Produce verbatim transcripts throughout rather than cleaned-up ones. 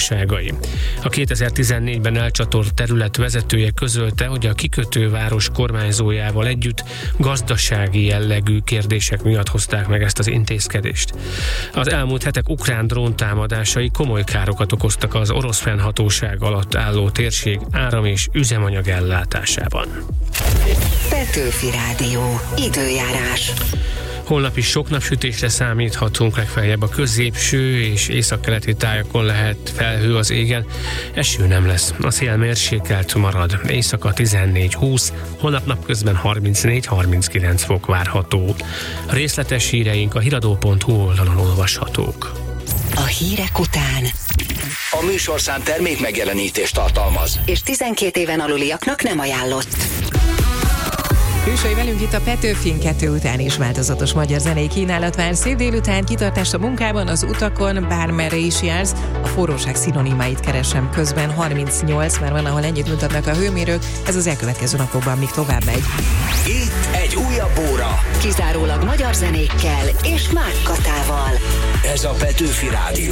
tulajdonságai. A kétezer-tizennégyben elcsatolt terület vezetője közölte, hogy a kikötőváros kormányzójával együtt gazdasági jellegű kérdések miatt hozták meg ezt az intézkedést. Az elmúlt hetek ukrán dróntámadásai komoly károkat okoztak az orosz fennhatóság alatt álló térség áram- és üzemanyag ellátásában. Petőfi Rádió. Időjárás. Holnap is sok napsütésre számíthatunk, legfeljebb a középső és északkeleti tájakon lehet felhő az égen. Eső nem lesz, a szél mérsékelt marad, éjszaka tizennégy húsz, holnap napközben harmincnégy harminckilenc fok várható. A részletes híreink a hiradó pont hu oldalon olvashatók. A hírek után a műsorszám termék megjelenítést tartalmaz, és tizenkét éven aluliaknak nem ajánlott. Külsői velünk itt a Petőfin, kettő után is változatos magyar zenei kínálat vár. Szép délután, kitartást a munkában, az utakon, bármerre is jársz. A forróság szinonimáit keresem közben, harmincnyolc, mert van, ahol ennyit mutatnak a hőmérők, ez az elkövetkező napokban még tovább megy. Itt egy újabb óra. Kizárólag magyar zenékkel és Mák Katával. Ez a Petőfi Rádió.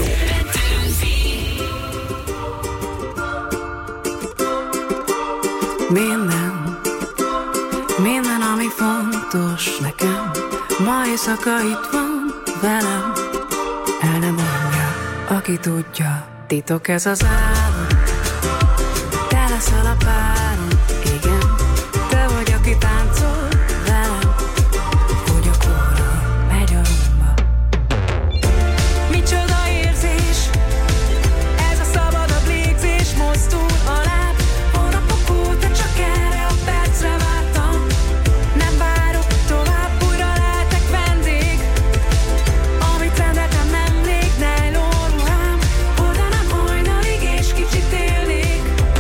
Minden Minden, ami fontos nekem, ma éjszaka itt van velem. El nem mondja, aki tudja, titok ez az álom. Te leszel a párom, igen, te vagy, aki táncol velem. Hogy a kóra megy a rumba. Micsoda érzés, ez a szabadabb légzés, mozdul a láb. Hónapok óta csak erre a percre vártam. Nem várok tovább, újra lehetek vendég. Amit rendeltem nemrég, nejlon ruhám. Oldanám hajnalig és kicsit élnék.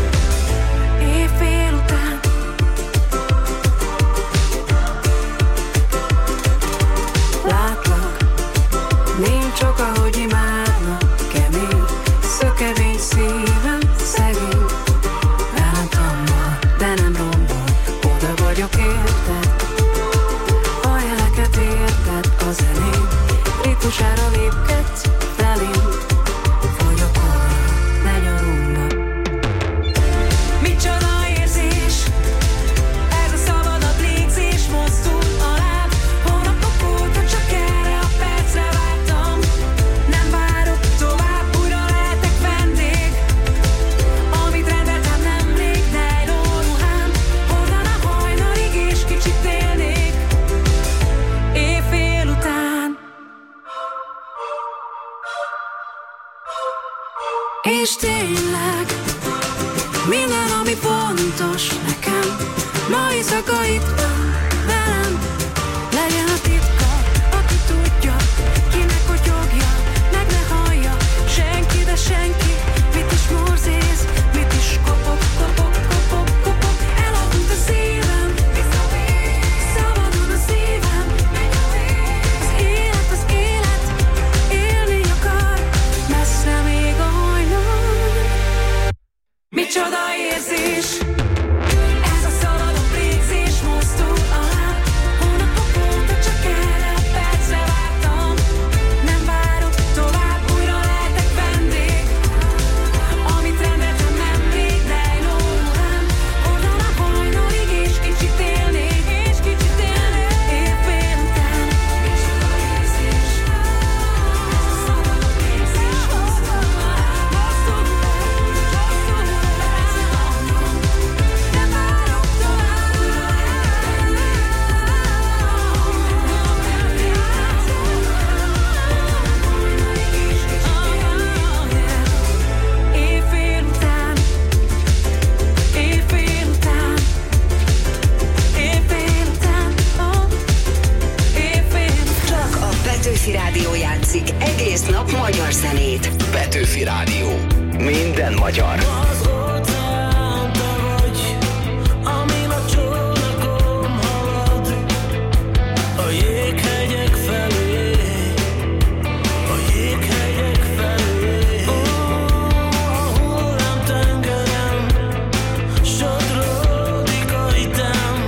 Éjfél után látlak, nincs ok, ahogy imádnak. Kemény, szökevény szívem, szegény. Velem tombol, de nem rombol. Oda vagyok érted, a jeleket érted, a zenén. Ritmusára lépkedsz felém. Vagyok óra, megy a rumba. Micsoda érzés, ez a szabadabb légzés, mozdul a láb. Hónapok óta csak erre a percre vártam. Nem várok tovább, újra lehetek vendég. Amit rendeltem nemrég, nejlon ruhám. Hordanám hajnalig és kicsit élnék. Éjfél után. És tényleg minden, ami fontos nekem, ma éjszaka itt van velem. Legyen a titka, aki tudja, kinek kotyogja, meg ne hallja senki, de senki. Mit is morzész, mit is kopog, kopog, kopog, kopog. Elaludt a szívem, szabadon a szívem. Az élet, az élet, élni akar, messze még a hajnal. Micsoda érzés, ez a szabadabb légzés, mozdul a láb. Hónapok óta csak erre a percre vártam. Nem várok tovább, újra lehetek vendég. Amit rendeltem nemrég, nejlon ruhám. Hordanám hajnalig és kicsit élnék, és kicsit élnék. Éjfél után. Micsoda érzés, ez a szabadabb légzés, mozdul a láb. Mozdul a láb, mozdul a láb. Nem várok tovább, újra lehetek vendég. Éjfél után, éjfél után, éjfél után, oh, éjfél után. Csak a Petőfi Rádió játszik egész nap magyar zenét. Petőfi Rádió. Minden magyar. Az óceán te vagy, amin a csónakom halad, a jéghegyek felé, a jéghegyek felé. Ó, a hullámtengeren sodródik a hitem,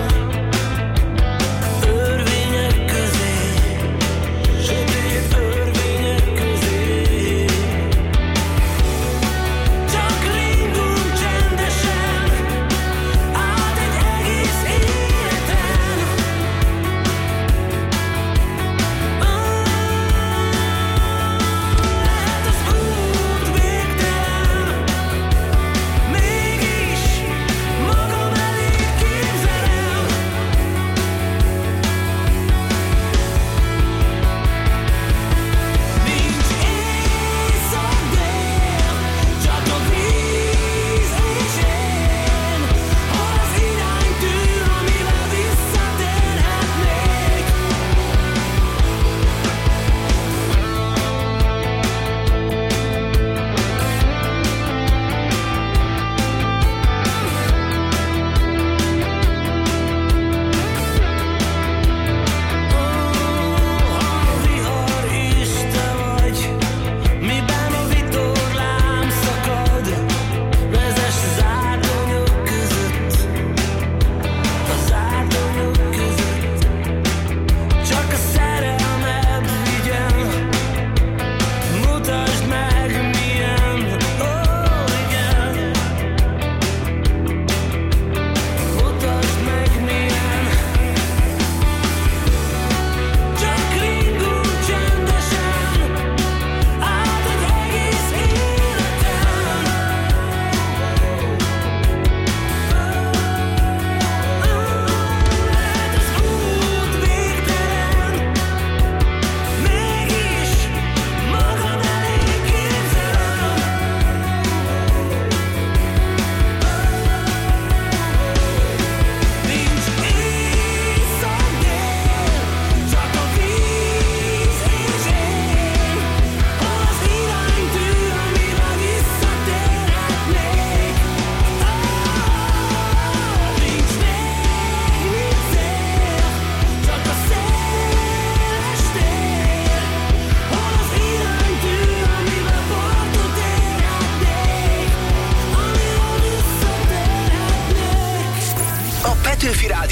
örvények közé, sötét örvények közé.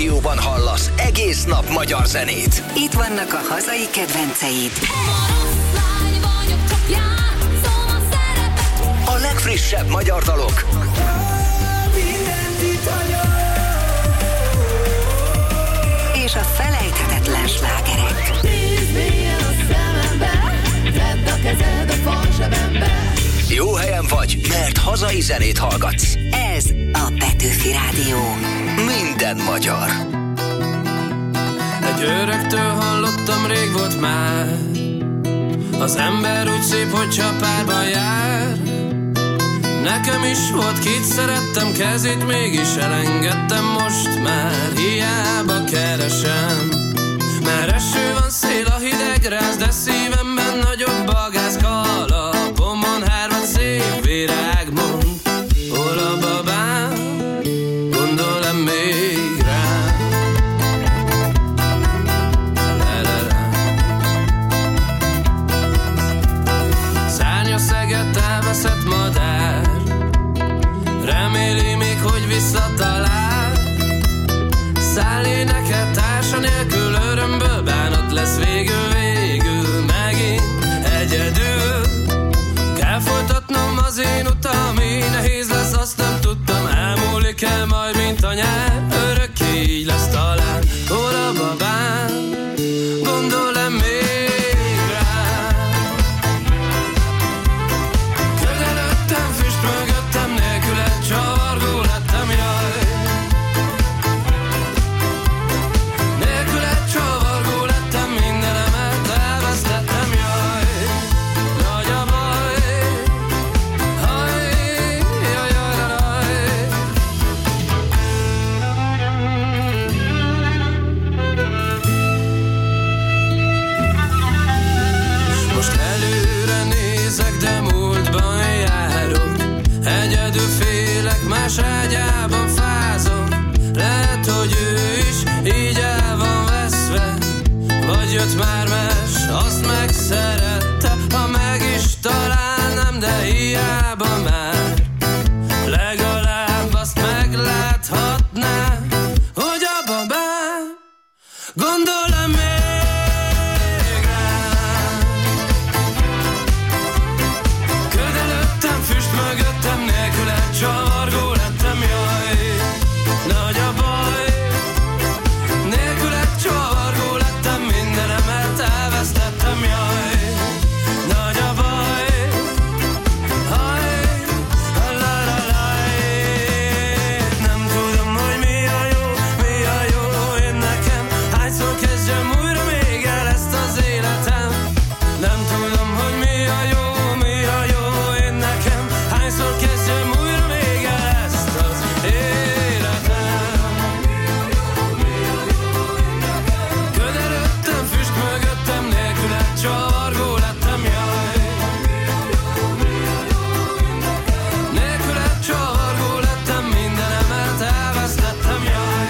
rádióban hallasz egész nap magyar zenét. Itt vannak a hazai kedvenceid. A legfrissebb magyar dalok. És a felejthetetlen slágerek. Jó helyen vagy, mert hazai zenét hallgatsz. Ez a Petőfi Rádió. Minden magyar. Egy öregtől hallottam, rég volt már. Az ember úgy szép, hogy csak párban jár. Nekem is volt, kit szerettem, kezét mégis elengedtem most már. Hiába keresem, mert eső van, szél, a hideg ráz, de szívemben nagyobb a gáz. Kalapomon hármat szép virág mond. Hol a babám, gondol-e még rám? Szárnya szeget, elveszett madár, reméli még, hogy visszatalál. Száll énekel, társa nélkül, örömből bánat lesz végül, végül megint egyedül. Kell folytatnom az én utam, így nehéz lesz, azt nem tudtam. Elmúlik el majd, mint a nyár, örökké így lesz talán. Hol a babám, gondol-e még rám? Közelöttem, füst mögöttem, nélküle csavargó lettem, jaj. Nélküle csavargó lettem, mindenemet elvesztettem, jaj. Nagy a baj, haj, jaj, jaj, jaj. Most előre nézek, de múltban járok. Egyedül félek, más ágyában fázom. Lehet, hogy ő is így el van veszve, vagy jött már más, azt megszerette. Ha meg is találnám, de hiába már. Legalább azt megláthatná, hogy a babám gondol-e még rám. Közelöttem, füst mögöttem, nélküle csavargó lettem, jaj. Nagy a baj, nélküle csavargó lettem, mindenemet elvesztettem, jaj. Nagy a baj, haj, la la la. Nem tudom, hogy mi a jó, mi a jó én nekem. Hányszor kezdjem újra még el ezt az életem? Nem tudom, hogy mi a jó, mi a jó én nekem. Hányszor kezdjem újra még el ezt az életem? Közelöttem, füst mögöttem, nélküle csavargó lettem, jaj. Nélküle csavargó lettem, mindenemet elvesztettem, jaj.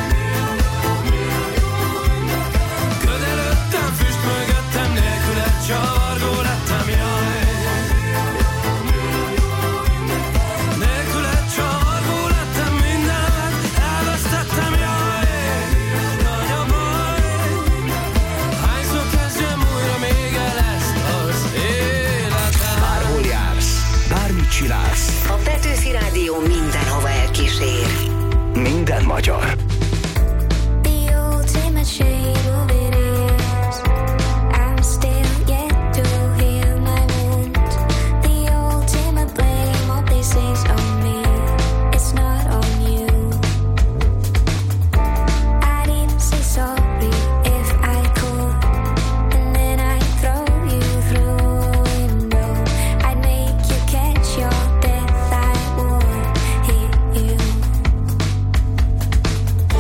Közelöttem, füst mögöttem, nélküle csavargó lettem, jaj. Nélküle csavargó lettem, mindenemet elvesztettem, jaj. Nagy a baj, hányszor kezdjem újra még el ezt az életem? Bárhol jársz, bármit csinálsz, A Petőfi Rádió mindenhova elkísér. minden magyar. The ultimate shade of it is I'm still yet to heal my wounds. The ultimate blame, all this is on me. It's not on you. I didn't say sorry if I could, and then I'd throw you through a window. I'd make you catch your death, I would hit you.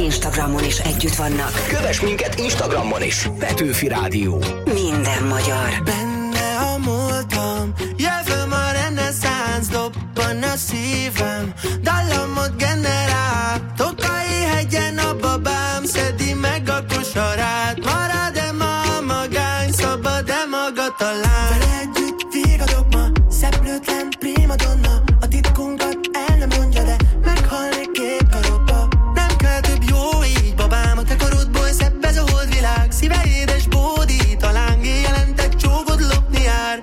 Instagramon is együtt vannak. Kövess minket Instagramon is. Petőfi Rádió. Minden magyar. Benne a múltam, jövőm a reneszánsz, dobban a szívem, dallamot generál, Tokai hegyen a babám, szedi meg a kosarát, marad-e ma a magány, szabad-e maga talán? Vele együtt vigadok ma, szeplőtlen primadonna, a titkunkat el nem mondja, de meghalnék kék karokba. Nem kell több jó így, babám, a te karodból szebb ez a holdvilág, szíve édes bódít, a lángé jelentek csókod lopni jár.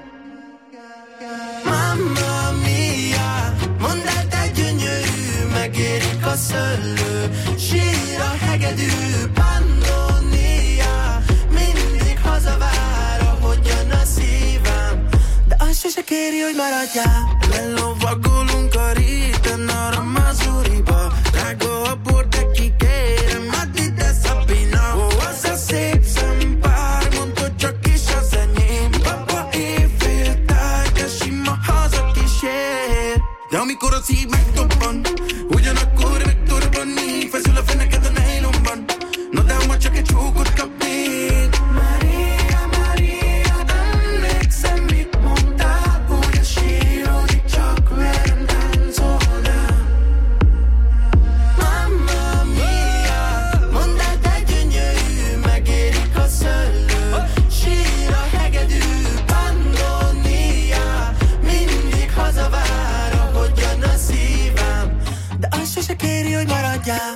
Mamma mia, mondd el te gyönyörű, megérik a szöllő, sír a hegedű, Pannonia, mindig hazavár, ahogyan a szívem, de azt sose kéri, hogy maradjál. Lelovagolunk a réten, arra Mazuriba, drága a bor, de kikérem, add ide Szabina. Ó, az a szép szempár, mondd, hogy csak is az enyém, papa éjféltáj, de sima haza kísér. De amikor a szív megdobban, ugyanakkor megtorbanni, feszül a feneked a nejlomban, no de ha ma csak egy csókot kapnék. Maria, Maria, emlékszem, mit mondtál, hogy a sírodik csak velem táncolnál. Mamma mia, mondd el te gyönyörű, megérik a szöllő, sír a hegedű, Pannonia, mindig hazavár, ahogyan a szívem, de azt sose kéri, hogy maradjál.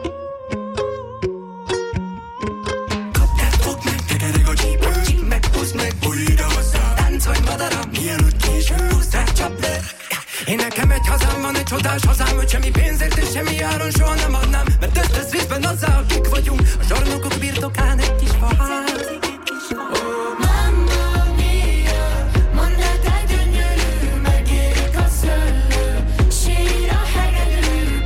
Kapját, fogd meg, tekereg a csípő, csíp meg, húzd meg, bújj ide hozzá, táncolj madaram, mielőtt késő, húzd rá, csapd le. Én nekem egy hazám van, egy csodás hazám, hogy semmi pénzért és semmi áron soha nem adnám, mert ezt tesz részben azzal, akik vagyunk, a zsarnokok birtokán egy kis faház. Mamma mia, mondd el te gyönyörű, megérik a szöllő, sír a hegedű,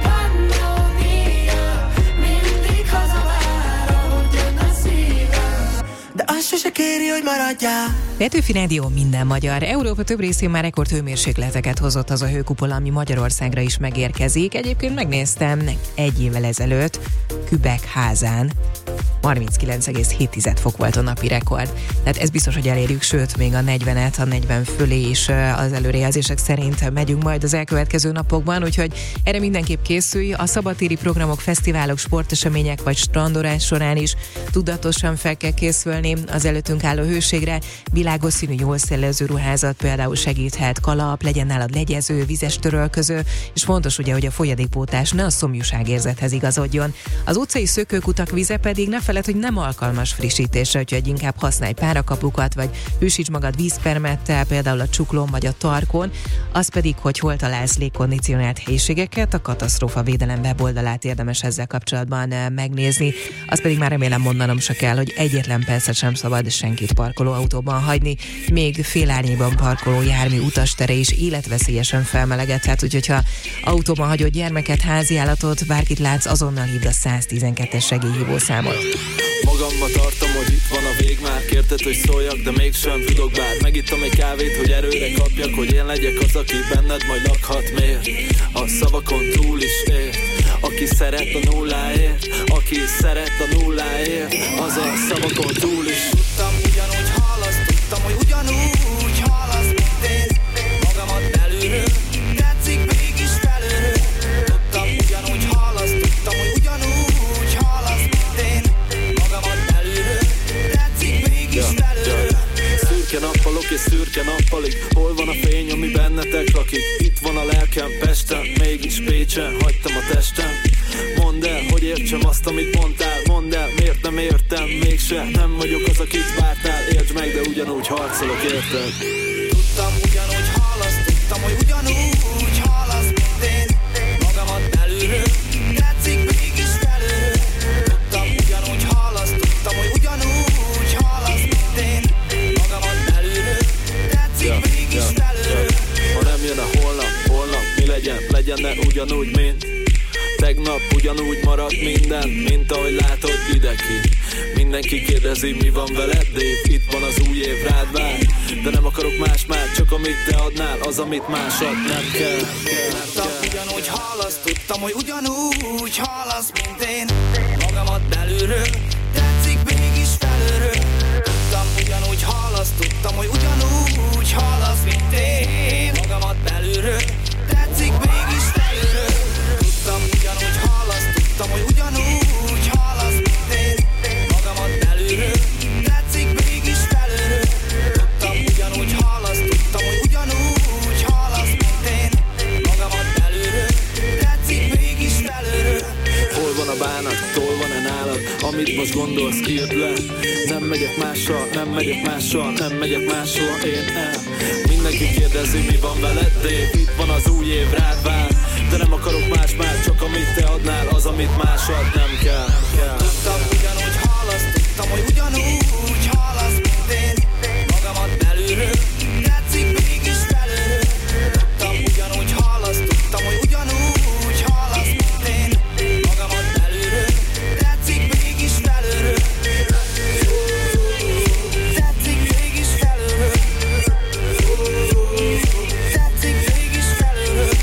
Pannonia, mindig hazavár, ahogyan a szívem, de azt sose kéri, hogy maradjál. Petőfi Rádió, minden magyar. Európa több részén már rekordhőmérsékleteket hozott az a hőkupola, ami Magyarországra is megérkezik. Egyébként megnéztem egy évvel ezelőtt Kübekházán harminckilenc egész hét fok volt a napi rekord. Tehát ez biztos, hogy elérjük, sőt, még a negyvenet, a negyven fölé is az előrejelzések szerint megyünk majd az elkövetkező napokban, úgyhogy erre mindenképp készülj. A szabadtéri programok, fesztiválok, sportesemények vagy strandolás során is tudatosan fel kell készülni az előttünk álló hőségre. Világos színű, jól szellőző ruházat például segíthet, kalap, legyen nálad legyező, vizes törölköző, és fontos ugye, hogy a folyadékpótlás ne a szomjúságérzethez igazodjon. Az utcai szökőkutak vize pedig ne feled, hogy nem alkalmas frissítésre, úgyhogy inkább használj párakapukat, vagy hűsíts magad vízpermettel, például a csuklón vagy a tarkon, az pedig, hogy hol találsz légkondicionált helyiségeket, a katasztrófa védelem weboldalát érdemes ezzel kapcsolatban megnézni. Azt pedig már remélem mondanom se kell, hogy egyetlen percet sem szabad senkit parkolóautóban hagyni, még félárnyéban parkoló jármű utastere is életveszélyesen felmelegedhet, úgyhogy ha autóban hagyod gyermeket, háziállatot, bárkit látsz, azonnal hívd a száztizenkettes segélyhívószámot. Magamba tartom, hogy itt van a vég, már kérted, hogy szóljak, de mégsem tudok, bár megittam egy kávét, hogy erőre kapjak, hogy én legyek az, aki benned majd lakhat. Miért? A szavakon túl is ér, aki szeret a nulláért, aki szeret a nulláért, az a szavakon túl is. Tudtam, ugyanúgy hallasz, tudtam, hogy ugyanúgy hallasz, mint én, magamat belülről, tetszik mégis felülről. Tudtam, ugyanúgy hallasz, tudtam, hogy ugyanúgy hallasz, mint én, magamat belülről, tetszik mégis felülről. Szürke nappalok és szürke nappalig, hol van a fény, ami bennetek lakik? Itt van a lelkem Pesten, mégis Pécsen hagytam a testem. Mondd el, hogy értsem azt, amit mondtál, mondd el, miért nem értem, mégse nem vagyok az, akit vártál. Értsd meg, de ugyanúgy harcolok, érted? Tudtam, ugyanúgy hallasz, tudtam, hogy ugyanúgy hallasz, mint én, magamat belülről, tetszik mégis felülről. Tudtam, ugyanúgy hallasz, tudtam, hogy ugyanúgy hallasz, mint én, magamat belülről, tetszik yeah, mégis yeah, felülről. Yeah. Ha nem jön a holnap, holnap mi legyen, legyen-e ugyanúgy, mint tegnap, ugyanúgy marad minden, mint ahogy látod ideki. Mindenki kérdezi, mi van veled, Dave? Itt van az új év, rád vár. De nem akarok más már, csak amit te adnál, az, amit másod nem kell. Tudtam, ugyanúgy hallasz, tudtam, hogy ugyanúgy hallasz, mint én. belülről, tetszik mégis felülről. Tudtam, ugyanúgy hallasz, tudtam, hogy ugyanúgy hallasz, mint én. Magamat belülről, tetszik mégis felülről. Tudtam, ugyanúgy hallasz, tudtam, hogy ugyanúgy hallasz, mint én. Magamat belülről, tetszik mégis felülről. Tudtam, ugyanúgy hallasz, tudtam, hogy ugyanúgy hallasz, mint én. Magamat belülről, tetszik mégis felülről. Hol van a bánat, hol van a nálad? Amit most gondolsz, írd le. Nem megyek mással, nem megyek mással, nem megyek máshol, én el. Mindenki kérdezi, mi van veled, Dave? Itt van az új év, rád vár. De nem akarok más már, csak amit te adnál, az, amit más ad, nem kell, kell. Tudtam, ugyanúgy hallasz, tudtam, hogy ugyanúgy hallasz, mint én. Magamat belülről, tetszik mégis felülről. Tudtam, ugyanúgy hallasz, tudtam, hogy ugyanúgy hallasz, mint én. Magamat belülről, tetszik mégis felülről. Tetszik mégis felülről. Tetszik mégis felülről.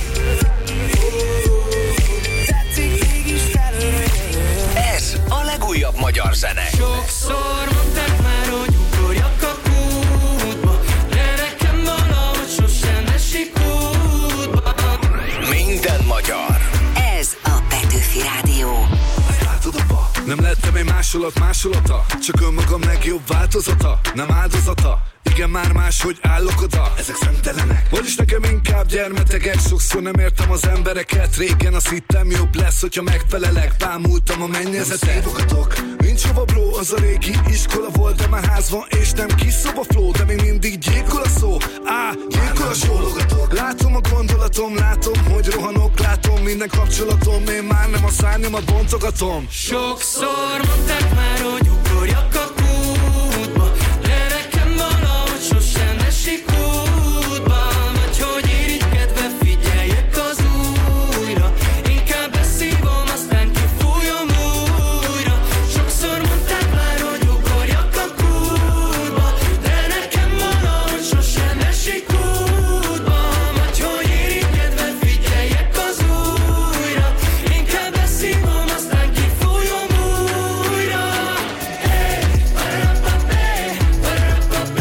Tetszik mégis felülről. Ez a legújabb magyar zene. Sokszor mondták már, hogy ugorjak a kútba, de nekem valahogy sosem esik útba. Minden magyar. Ez a Petőfi Rádió. Nem lettem egy másolat másolata, csak önmagam legjobb változata. Nem áldozata, igen már máshogy állok oda. Ezek szemtelenek, vagyis nekem inkább gyermetegek. Sokszor nem értem az embereket, régen azt hittem jobb lesz, hogyha megfelelek. Bámultam a mennyezetet, nem szívogatok, nincs hova bro, az a régi iskola volt, de már ház van és nem kis szoba flow. De még mindig gyilkol a szó, á, gyilkol a sólogatok. Látom a gondolatom, látom, hogy rohanok, látom minden kapcsolatom. Én már nem a szárnyamat bontogatom. Sokszor mondták már, hogy ugorjak a kútba, de nekem valahogy sosem esik útba. Vagy hogy irigykedve figyeljek az újra, inkább beszívom, aztán kifújom újra. Sokszor mondták már, hogy ugorjak a kútba, de nekem valahogy sosem esik útba. Vagy hogy irigykedve figyeljek az újra, inkább beszívom, aztán kifújom újra. Hey, ba-ra-ba-ba, ba-ra-ba-ba,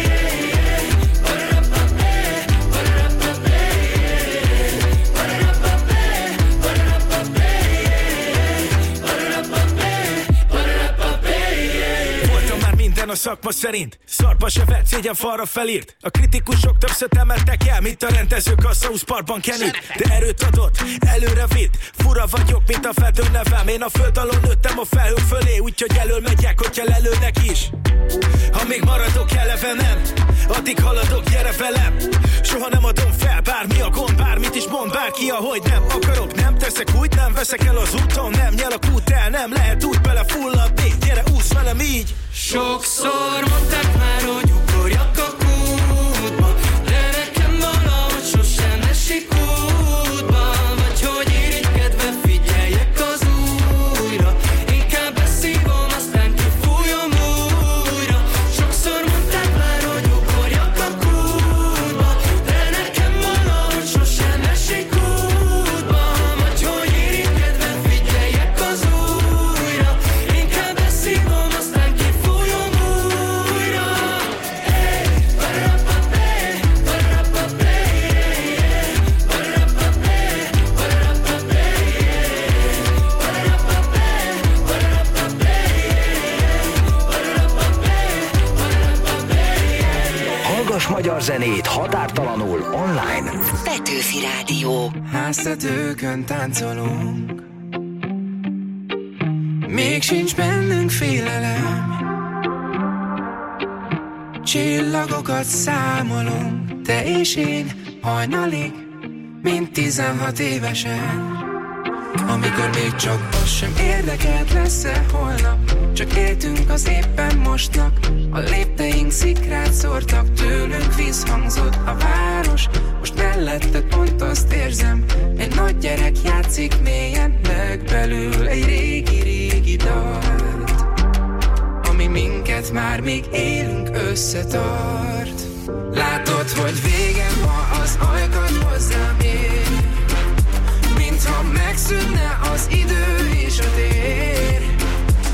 Voltam már minden a szakma szerint, szarba se vett, szégyen falra felírt. A kritikusok többször emeltek el, mint a rendezők a South Parkban Kennyt. De erőt adott, előre vitt, fura vagyok, mint a feltő nevem. Én a föld alól nőttem a felhő fölé, úgyhogy elől megyek, hogyha lelőnek is. Ha még maradok eleve nem, addig haladok, gyere velem. Soha nem adom fel, bármi a gond, bármit is mond bárki, ahogy nem akarok. Nem teszek úgy, nem veszek el az úton, nem nyel a kút el, nem lehet úgy bele fulladni. Gyere, úsz velem így. Sokszor mondták már, hogy ugorjak a kútba, de nekem valahogy sosem esik útba. Vagy hogy irigykedve figyeljek az újra, inkább beszívom, aztán kifújom újra. Sokszor mondták már, hogy ugorjak a kútba, de nekem valahogy sosem esik útba. Vagy hogy irigykedve figyeljek az újra, inkább beszívom, aztán kifújom újra. Hey, ba-ra-ba-ba, ba-ra-ba-ba, ba-ra-ba-ba, ba-ra-ba-ba, Hallgass magyar zenét határtalanul online. Petőfi Rádió. Háztetőkön táncolunk, még sincs bennünk félelem. Csillagokat számolunk, te és én hajnalig, mint tizenhat évesen. Amikor még csak az sem érdekelt, lesz-e holnap, csak éltünk az éppen mostnak. A lépteink szikrát szórtak, tőlünk visszhangzott a város. Most melletted pont azt érzem, egy nagy gyerek játszik mélyen legbelül egy régi-régi dalt, ami minket már még élünk összetart. Látod, hogy végem van, az ajkad hozzám ér, mintha megszűnne az idő és a tér.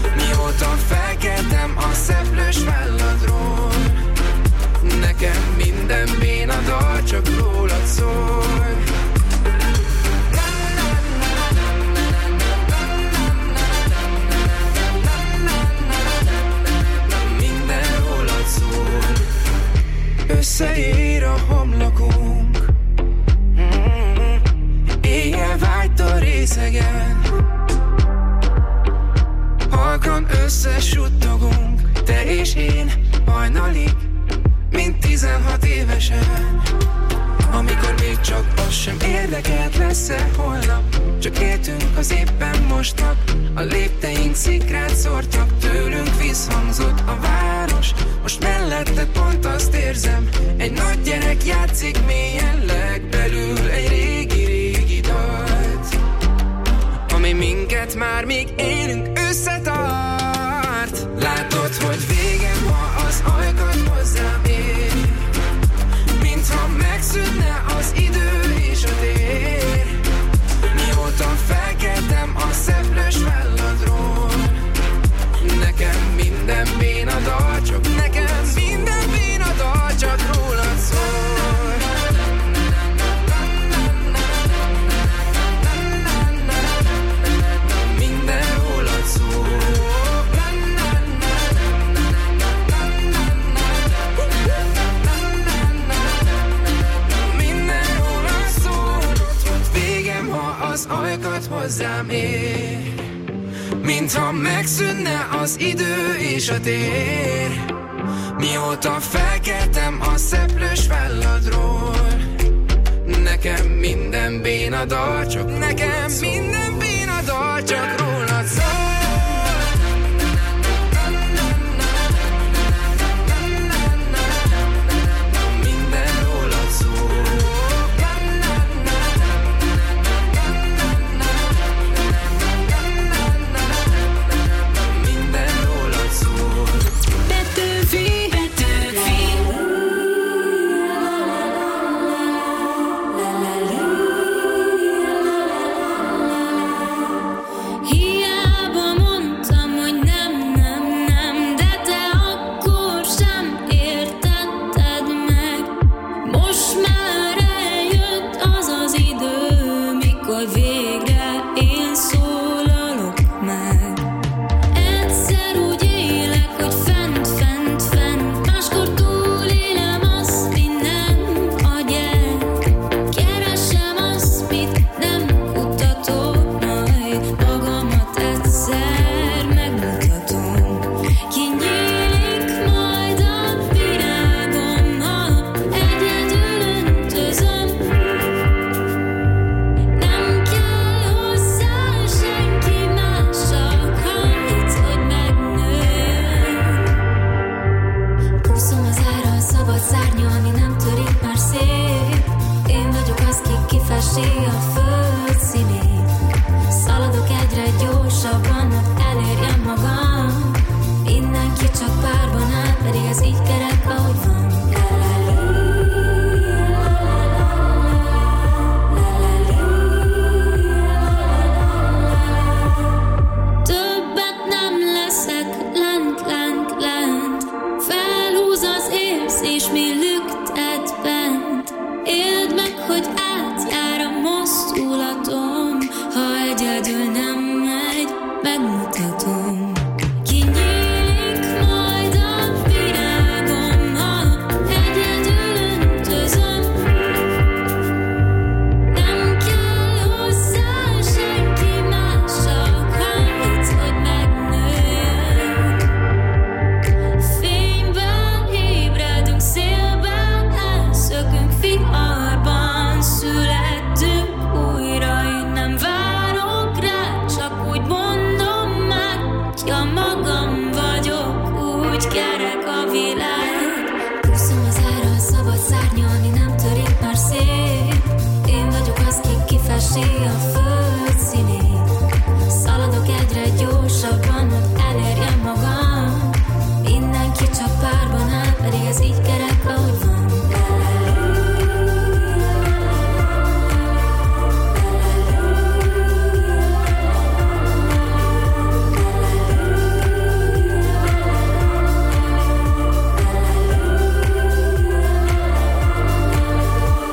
szeplős válladról. Nekem minden béna dal csak rólad szól. Minden rólad szól. Összeér a homlokunk, éjjel vágyta részegen. Halkan összesuttogunk, te és én hajnalig, mint tizenhat évesen. Amikor még csak az sem érdekelt, lesz-e holnap. Csak éltünk az éppen mostnak. A lépteink szikrát szórtak, tőlünk visszhangzott a város. Most melletted pont azt érzem, egy nagy gyerek játszik mélyen legbelül egy régi-régi dalt, ami minket már még élünk összetart. Látod, hogy végem, ha az ajkad hozzám ér, mintha megszűnne az idő és a tér. Mióta felkeltem a szeplős válladról, nekem minden béna dal csak, nekem minden béna dal csak rólad szól. Minden rólad szól. Az ajkat hozzám ér, mintha megszűnne az idő és a tér. Mióta felkeltem a szeplős válladról, nekem minden béna dal csak, nekem minden béna dal csak rólad szól.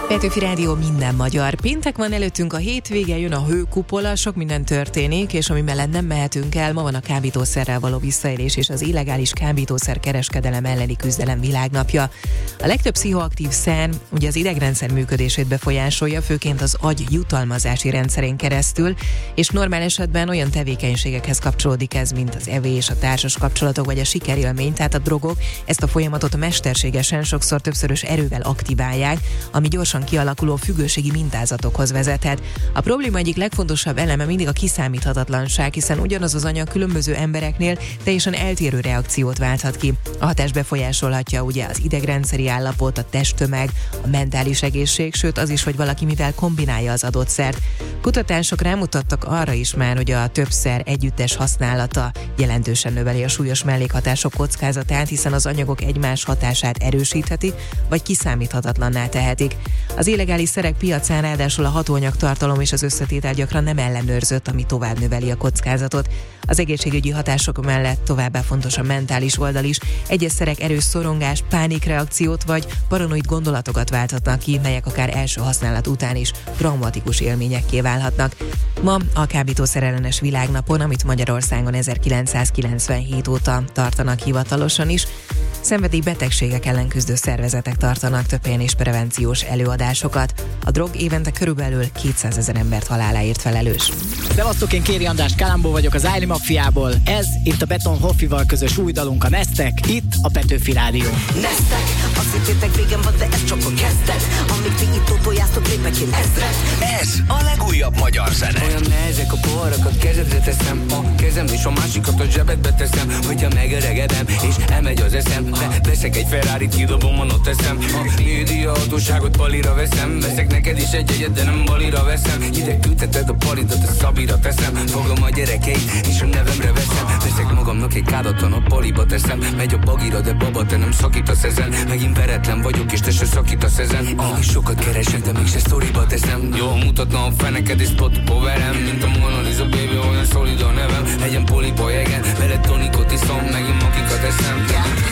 Petőfi Rádió, minden magyar. Péntek van előttünk, a hétvége, jön a hőkupola, sok minden történik, és ami mellett nem mehetünk el, ma van a kábítószerrel való visszaélés és az illegális kábítószer kereskedelem elleni küzdelem világnapja. A legtöbb pszichoaktív szer ugye az idegrendszer működését befolyásolja, főként az agy jutalmazási rendszerén keresztül, és normál esetben olyan tevékenységekhez kapcsolódik ez, mint az evés, a társas kapcsolatok vagy a sikerélmény, tehát a drogok ezt a folyamatot mesterségesen, sokszor többszörös erővel aktiválják, ami gyorsan kialakuló függőségi mintázatokhoz vezethet. A probléma egyik legfontosabb eleme mindig a kiszámíthatatlanság, hiszen ugyanaz az anyag különböző embereknél teljesen eltérő reakciót válthat ki. A hatás befolyásolhatja ugye az idegrendszeri állapot, a testtömeg, a mentális egészség, sőt az is, hogy valaki mivel kombinálja az adott szert. Kutatások rámutattak arra is már, hogy a több szer együttes használata jelentősen növeli a súlyos mellékhatások kockázatát, hiszen az anyagok egymás hatását erősítheti, vagy kiszámíthatatlanná tehetik. Az illegális szerek piacán ráadásul a hatóanyagtartalom és az összetétel gyakran nem ellenőrzött, ami tovább növeli a kockázatot. Az egészségügyi hatások mellett továbbá fontos a mentális oldal is. Egyes szerek erős szorongás, pánikreakciót vagy paranoid gondolatokat válthatnak ki, melyek akár első használat után is traumatikus élményekké válhatnak. Ma a kábítószerellenes világnapon, amit Magyarországon ezerkilencszázkilencvenhét óta tartanak hivatalosan is, szenvedélybetegségek ellen küzdő szervezetek tartanak több helyen is prevenciós előadásokat. A drog évente körülbelül kétszázezer embert haláláért felelős. Szevasztok, én Kéri András Kalambó vagyok az Ájli Mafiából. Ez itt a Beton Hoffival közös új dalunk, a Neztek, itt a Petőfi Rádió. Neztek, azt hittétek végem van, de ez csak a kezdet. Amíg ti itt utoljásztok, lépek én ezret. Ez a legújabb magyar zene. Olyan nehezek a poharakat, kezedre teszem a kezem, és a másikat a zsebedbe teszem. Hogyha megöregedem, és elmegy az eszem, be, veszek egy Ferrarit, kidobom, ott teszem. A média hatóságot palira veszem. Veszek neked is egy egyet, de nem balira veszem. Ide küldheted a palidat, a szabira teszem. Fogom a gyerekeit, és a nevemre veszem. Veszek magamnak egy kádatlan, a paliba teszem. Megy a bagira, de baba, te nem szakítasz ezen. Megint veretlen vagyok, és te se szakítasz ezen. Ah, sokat keresek, de mégse sztoriba teszem. Jól mutatna a feneked, és spot poverem. Mint a Mona Lisa, baby, olyan szolid a nevem. Egyen polipa jegen, veled tonikot iszom, megint makikat eszem.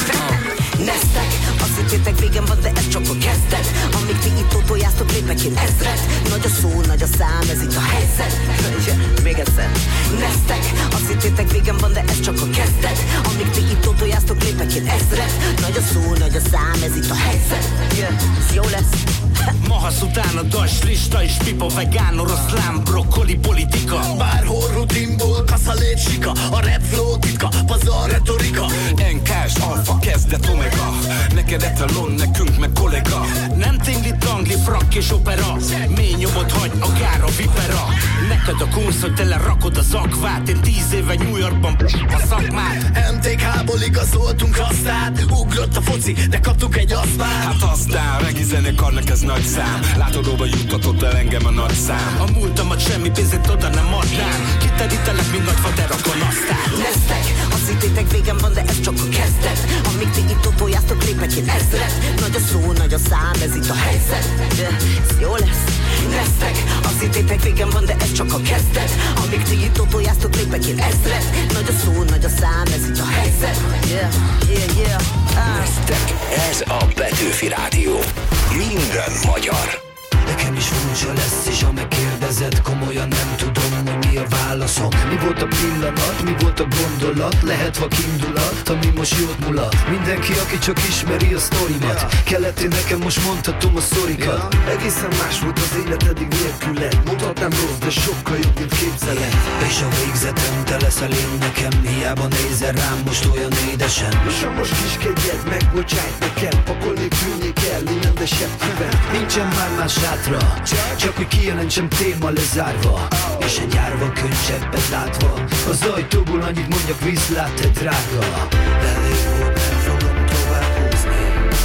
Neztek, azt hittétek végem van, de ez csak a kezdet. Amíg ti itt utoljásztok, lépek én ezret. Nagy a szó, nagy a szám, ez itt a helyzet. Még egyszer. Neztek, azt hittétek végem van, de ez csak a kezdet. Amíg ti itt utoljásztok, lépek én ezret. Nagy a szó, nagy a szám, ez itt a helyzet. Yeah, ez jó lesz. Mahasz után a das, lista és pipa, vegán, oroszlán, brokkoli, politika. Bárhol rutinból, kaszalét sika, a rap flow titka, pazar retorika. Enkás, alfa, kezdet, omega. Neked etalon, nekünk meg kollega. Nem tingli, tangli, frak és opera. Mély nyomot hagy, akár a vipera. Neked a kunsz, hogy tele rakod az akvát. Én tíz éve New Yorkban a szakmát. em té ká-ból igazoltunk aztán. Ugrott a foci, de kaptuk egy aszmát. Hát aztán, megizeni akarnak, ez nagy szám. Látodóba juttatott el engem a nagy szám. A múltamat semmi pénzét oda nem adnám. Kiterítelek, mint nagy faterakon aztán. Neztek, azt hittétek végem van, de ez csak a kezdet. Amíg ti itt utoljásztok, lépek én ezret. Nagy a szó, nagy a szám, ez itt a helyzet. Ez jó lesz. Neztek, azt hittétek végem van, de ez csak a kezdet. Amíg ti itt utoljásztok, lépek én ezret. Nagy a szó, nagy a szám, ez itt a helyzet. Yeah, yeah, yeah. Ah. Neztek, ez a Petőfi Rádió. Minden magyar. Nekem is furcsa lesz, és ha megkérdezed, komolyan nem tudom, hogy mi a válaszom. Mi volt a pillanat, mi volt a gondolat, lehet vakindulat, ami most jót mulat. Mindenki, aki csak ismeri a sztorimat, keletén nekem most mondhatom a szorikat. Egészen más volt az élet eddig nélküled, mondhatnám rossz, de sokkal jobb, mint képzeled. És a végzetem, te leszel én nekem, hiába nézel rám most olyan édesen. És ha most kiskedjed, megbocsájt nekem, pakolni külni kell, innen de seppiben. Nincsen már más hátra, csak hogy kijelentsem, téma lezárva. És egy árva könycseppet látva, az ajtóból annyit mondjak, viszlát, te drága. Elég volt, nem fogom tovább húzni.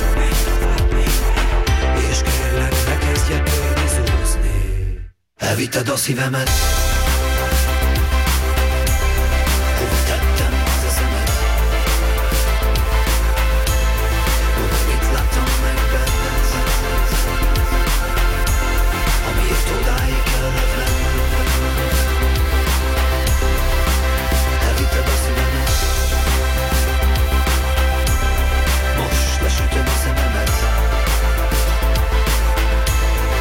És kérlek, ne kezdj el törnizózni. Elvitted a szívemet. Hova tettem az eszemet? Oda mit láttam meg benned? Amiért odáig kellett lenned. Elvitted a szívemet. Most lesütöm a szememet.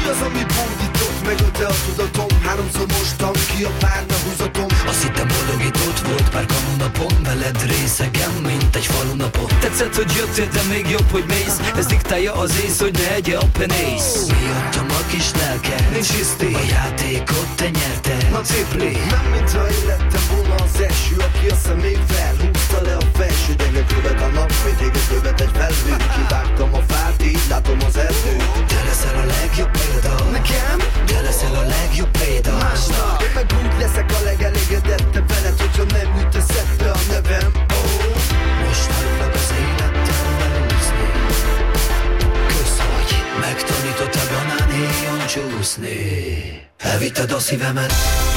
az, ami bódított, megölte a tudatom. Háromszor mostam ki a párna húzatom. Azt hittem boldogított volt pár kamunapon, veled részegen, mint egy falunapon. Tetszett, hogy jöttél, de még jobb, hogy mész. Ez diktálja az ész, hogy ne egye a penész. Miattam a kis lelke, nincs hiszti, a játékot te nyerte. Na cipli, nem mintha élettem volna az eső, aki a személy felhúzta le a felső. De követ a nap, téged követ egy felhő. Kivágtam a fát, így látom az erdőt. Te leszel a legjobb példa nekem, te leszel a legjobb példa másnak. Én meg úgy leszek a legelégedettebb veled, hogyha nem jut eszedbe a nevem. Oh. Most hagylak az élettel elúszni. Kösz, hogy megtanított a banán éjon csúszni. Elvitted a szívemet,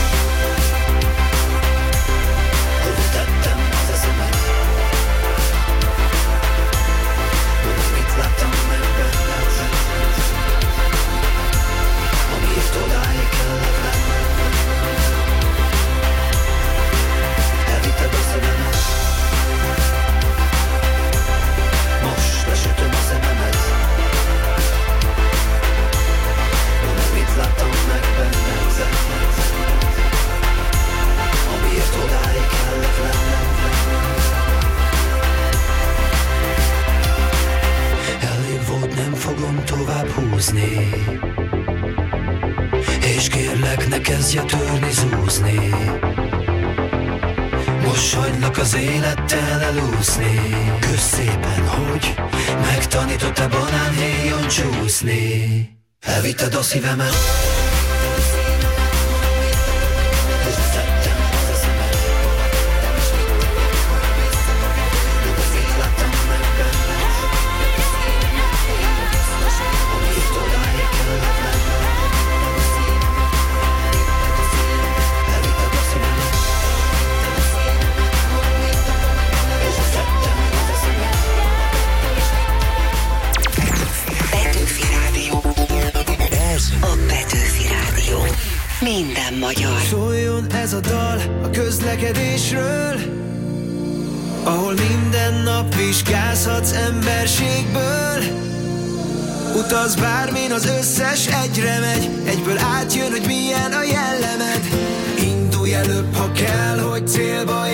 hova tettem az eszemet. Mondom, mit láttam meg benned, amiért odáig kellett lennem. Elvitted a szívemet, most lesütöm a szememet. Mondom, mit láttam meg benned, amiért odáig kellett lennem. Elég volt, nem fogom tovább húzni, és kérlek, ne kezdje törni, zúzni. Most hagylak az élettel elúszni. Kösz szépen, hogy megtanított-e banánhéjon csúszni. Elvitted a szívemet, Minden magyar. Szóljon ez a dal a közlekedésről, ahol minden nap vizsgázhatsz emberségből. Utaz bármin, az összes egyre megy, egyből átjön, hogy milyen a jellemed. Indulj előbb, ha kell, hogy célba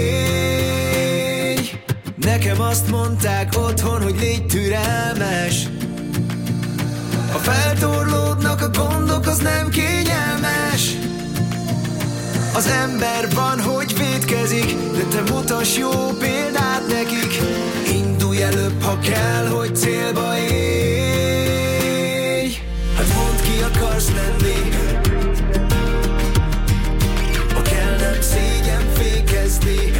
érj. Nekem azt mondták otthon, hogy légy türelmes. Ha feltorlódnak a gondok, az nem kényelmes. Az ember van, hogy vétkezik, de te mutass jó példát nekik. Indulj előbb, ha kell, hogy célba érj. Hát mondd, ki akarsz lenni, ha kell, nem szégyen fékezni.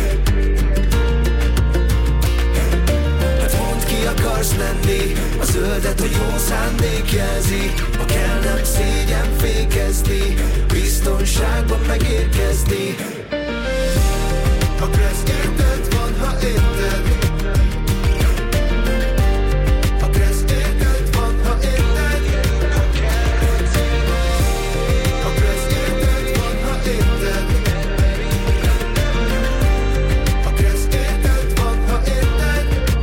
Hát mondd, ki akarsz lenni, a zöldet a jó szándék jelzi. Ha kell, nem szégyen fékezni, biztonságban megérkezni. Ha kressz érted van, ha érted. Ha kressz érted van, ha érted. Ha kressz érted van, ha érted. Ha kressz érted van, ha érted.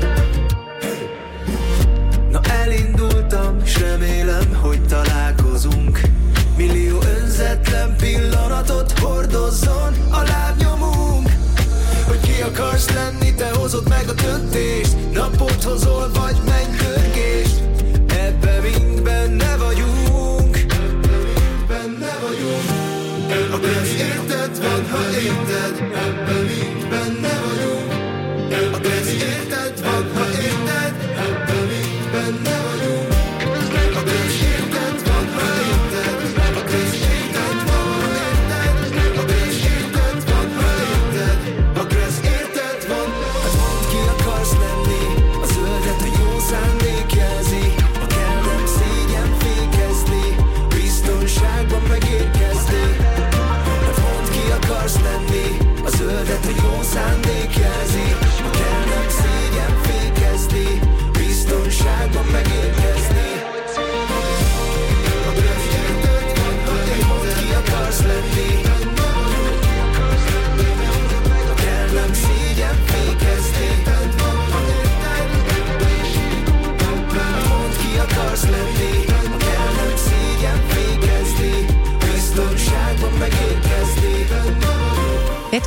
Na elindultam, s remélem, hogy találkozunk. Millió önzetlen pillanatot hordozzon a lábnyomunk. Hogy ki akarsz lenni, te hozod meg a döntést. Napot hozol, vagy mennydörgést. Ebben mind benne vagyunk. Ebben mind benne vagyunk. Ha kressz érted van, ha érted. Ebben mind benne vagyunk. Ha kressz érted van, ha érted. Ebben mind benne vagyunk. Ha kressz érted van, ha érted. Ha kressz érted van, ha érted. Ha kressz érted van, ha érted. Ha kressz érted van. Hát mondd, ki akarsz lenni, a zöldet a jó szándék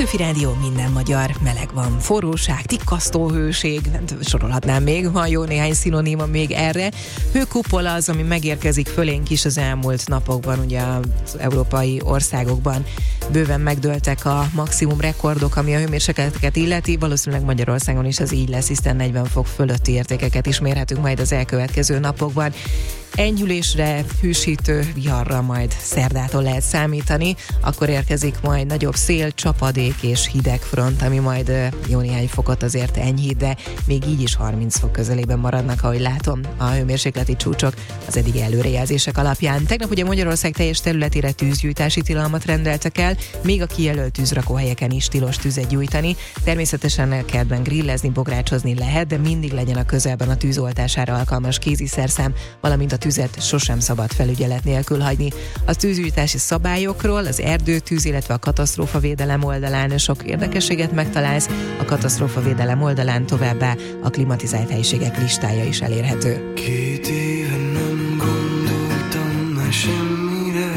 Petőfi Rádió, minden magyar, meleg van, forróság, tikkasztó hőség, sorolhatnám még, van jó néhány szinoníma még erre. Hőkupola az, ami megérkezik fölénk is az elmúlt napokban, ugye az európai országokban bőven megdőltek a maximum rekordok, ami a hőmérsékleteket illeti, valószínűleg Magyarországon is ez így lesz, hiszen negyven fok fölötti értékeket is mérhetünk majd az elkövetkező napokban. Enyhülésre, hűsítő viharra majd szerdától lehet számítani, akkor érkezik majd nagyobb szél, csapadék és hideg front, ami majd jó néhány fokot azért enyhít, de még így is harminc fok közelében maradnak, ahogy látom, a hőmérsékleti csúcsok az eddigi előrejelzések alapján. Tegnap ugye Magyarország teljes területére tűzgyújtási tilalmat rendeltek el, még a kijelölt tűzrakóhelyeken is tilos tüzet gyújtani. Természetesen kertben grillezni, bográcsozni lehet, de mindig legyen a közelben a tűzoltására alkalmas kéziszerszám, valamint a tüzet sosem szabad felügyelet nélkül hagyni. A tűzgyújtási szabályokról az erdőtűz, illetve a katasztrófavédelem oldalán sok érdekességet megtalálsz, a katasztrófavédelem oldalán továbbá a klimatizált helyiségek listája is elérhető. Két éve nem gondoltam már semmire,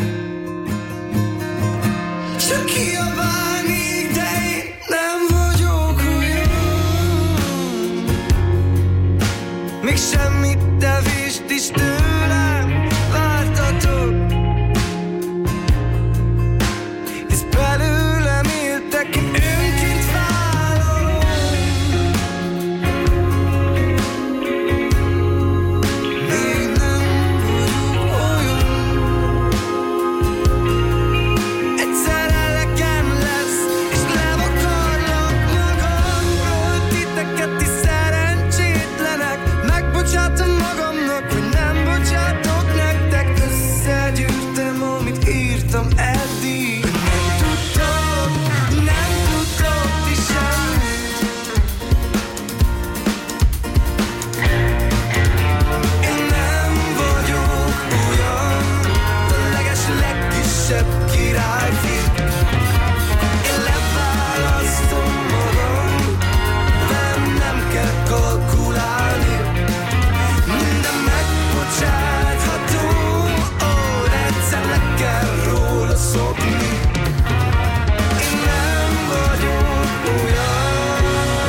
csak kiabálni, de én nem vagyok olyan. Még semmit, de vist is tőlem vártatok. Hisz belőlem éltek, én önként vállalom. Még nem vagyok olyan. Egyszer elegem lesz, és levakarlak magamról titeket is szerencsétlenek. Megbocsátom magamnak, hogy nem bocsátok nektek. Összegyűrtem, amit írtam eddig. Nem tudtok, nem tudtok ti semmit. Én nem vagyok olyan, a leges legkisebb királyfi. Én leválasztom magam, velem nem kell kalkulálni. Minden megbocsátható, ó, de egyszer le kell róla szokni. Én nem vagyok olyan.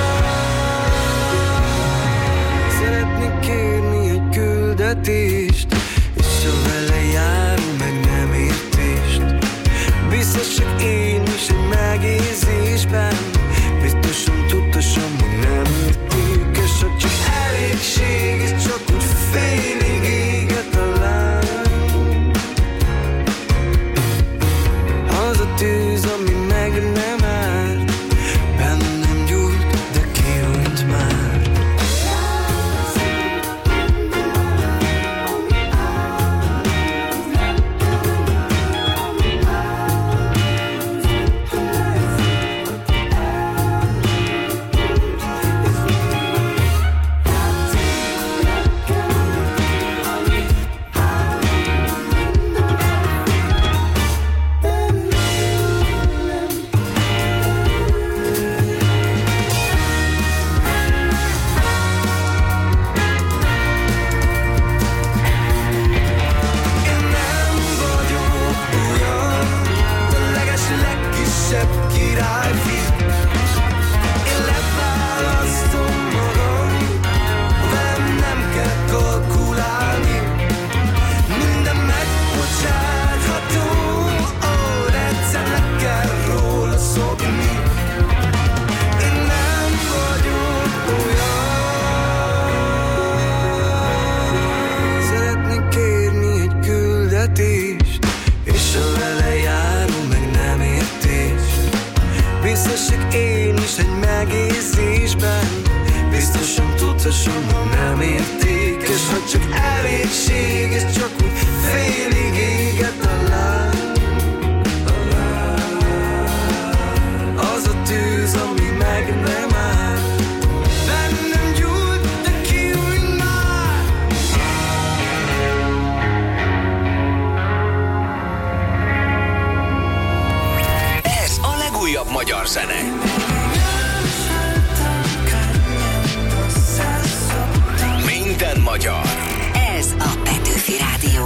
Szeretnék kérni egy küldetést, és a vele járó meg nem értést. Biztos, hogy én is egy megérzésben, biztosan tudtosan, hogy nem érték, és ha csak elégség, és csak úgy félig éget a lány. Az a tűz, ami meg nem áll, bennem gyújt, de kiönt már. Én nem vagyok olyan, a leges legkisebb királyfi. Én leválasztom magam, velem nem kell kalkulálni. Minden megbocsátható, ó, de egyszer le kell róla szokni. Én nem vagyok olyan. Szeretnék kérni egy küldetést, és a vele járó meg nem értést. Biztos, hogy én is egy megérzésben, biztosan tudhasom, hogy nem érték, és ha csak elégség, és csak úgy félig éget a lány. Az a tűz, ami meg nem áll, bennem gyújt, de kiújt már. Ez a legújabb magyar zene. Minden magyar. Ez a Petőfi Rádió.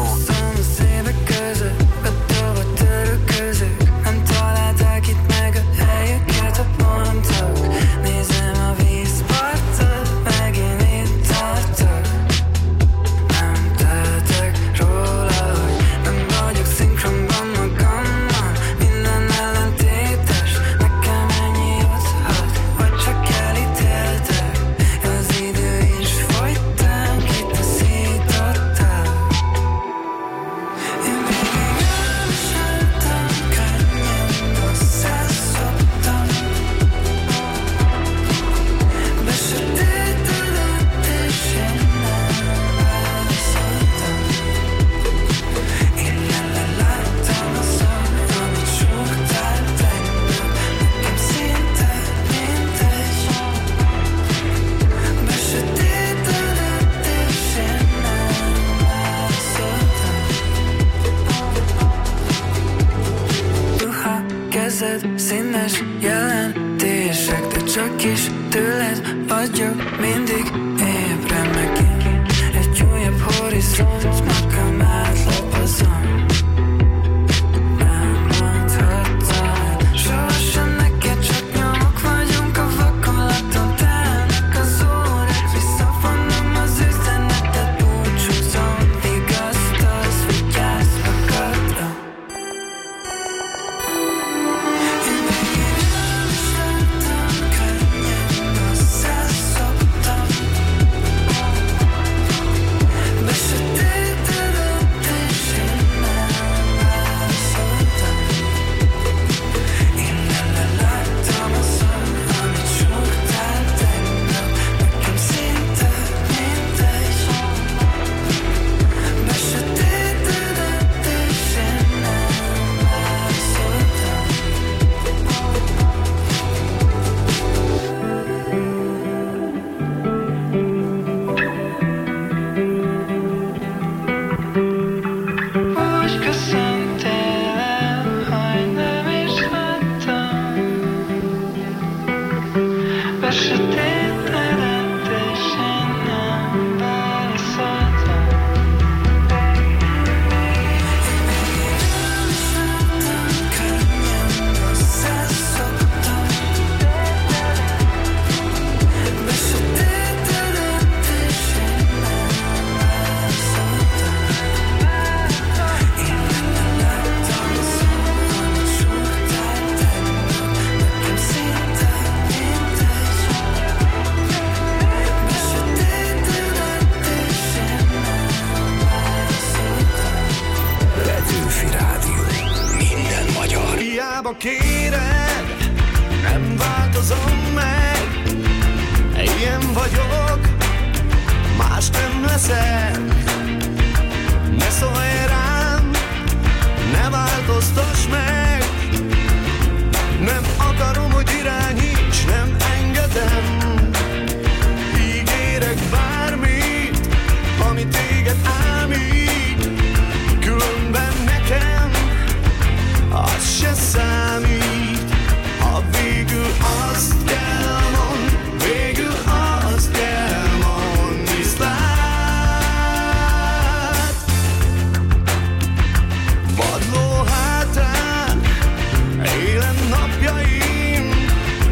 színes jelentések, de csak is tőled vagyok mindig ébren megint. Egy újabb horizont, magam átlapozom. Nem mondhatod sohasem neked, csak nyomok vagyunk a vakolaton. Telnek az órák, visszavonom az üzenetet, búcsúzom, vigasztalsz, vigyázz magadra. Én végig elviseltem, könnyen összeszoktam. Besötétedett és én nem válaszoltam. Innen leláttam a szom, amit súgtál tegnap. Nekem szinte mindegy. Besötétedett és én nem válaszoltam. Úgy köszöntél el, hogy nem is láttam. Besötétedett és én nem válaszoltam. Elviseltem, könnyen összeszoktam. Besötétedett és én nem válaszoltam. Innen leláttam a szom, amit súgtál tegnap. Nekem szinte mindegy. Besötétedett és én nem válaszoltam. Petőfi Rádió. Minden magyar. Hiába kéred, nem változom meg. Ilyen vagyok, más nem leszek. Ne szólj rám, ne változtass meg. Nem akarom, hogy irányíts, nem engedem. Ígérek bármit, ami téged ámít. Különben nekem az se számít. Ha végül azt kell mond, végül azt kell mond, viszlát. Padló hátán élem napjaim,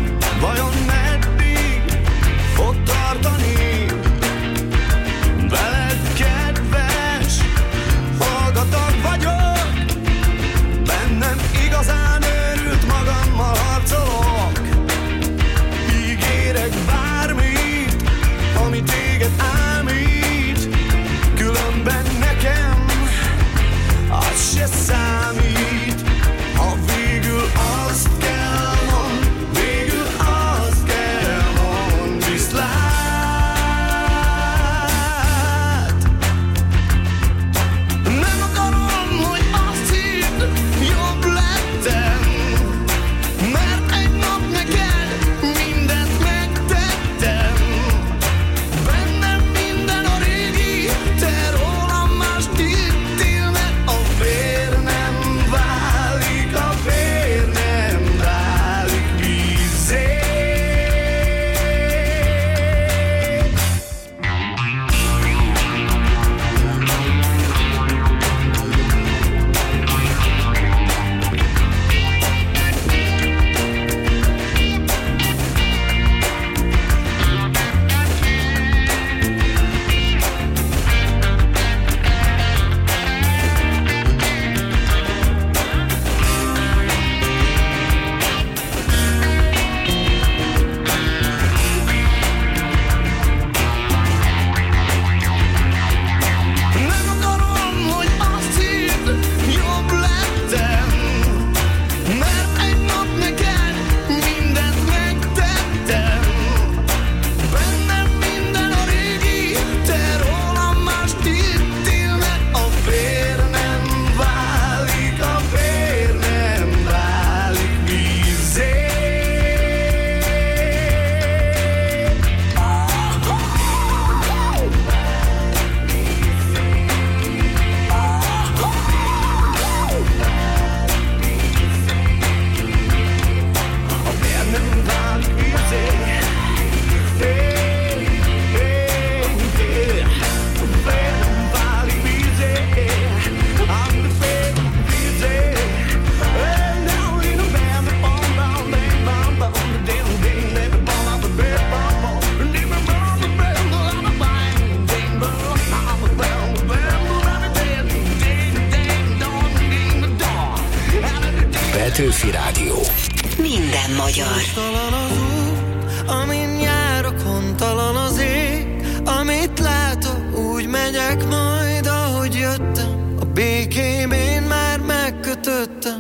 Petőfi Rádió. Minden magyar. Hontalan az út, amin járok, hontalan az ég, amit látok, úgy megyek majd, ahogy jöttem. A békém én már megkötöttem.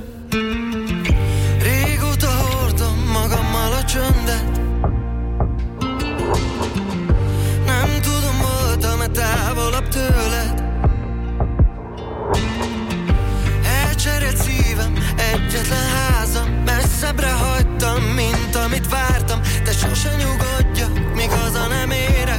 Régóta hordom magammal a csöndet. Nem tudom, voltam-e távolabb tőled. Elcserélt szívem, egyetlen házam, messzebbre hagytam, mint amit vártam, de sose nyugodjak, míg haza nem érek.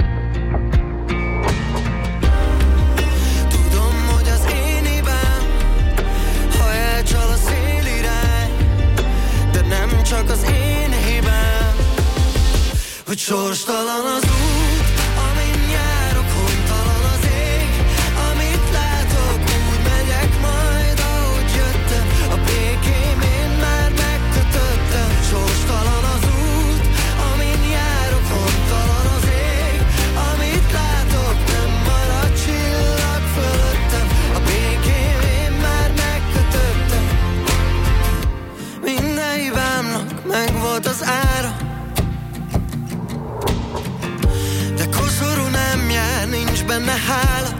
Tudom, hogy az én hibám, ha elcsal a szélirány, de nem csak az én hibám, hogy sorstalan az út, amin járok, hontalan az ég, amit látok, úgy megyek majd, ahogy jöttem. A békém én már megkötöttem. Sorstalan az út, amin járok, hontalan az ég, amit látok, nem marad csillag fölöttem. A békém én már megkötöttem. Minden hibámnak megvolt az ára, de koszorú nem jár, nincs benne hála.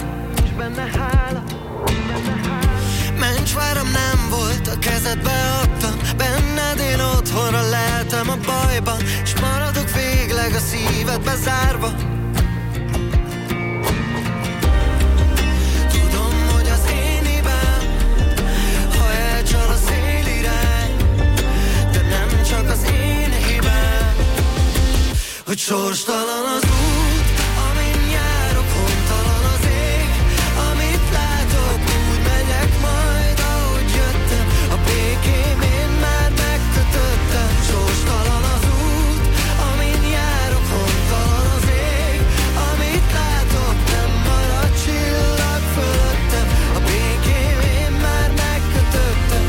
Mencsváram nem volt, a kezedbe adtam, benned én otthonra leltem a bajban, s maradok végleg a szívedbe zárva. Tudom, hogy az én hibám, ha elcsal a szélirány, de nem csak az én hibám, hogy sorstalan az út, amin járok, hontalan az ég, amit látok, úgy megyek majd, ahogy jöttem. A békém én már megkötöttem. Sorstalan az út, amin járok, hontalan az ég, amit látok, nem marad csillag fölöttem. A békém én már megkötöttem.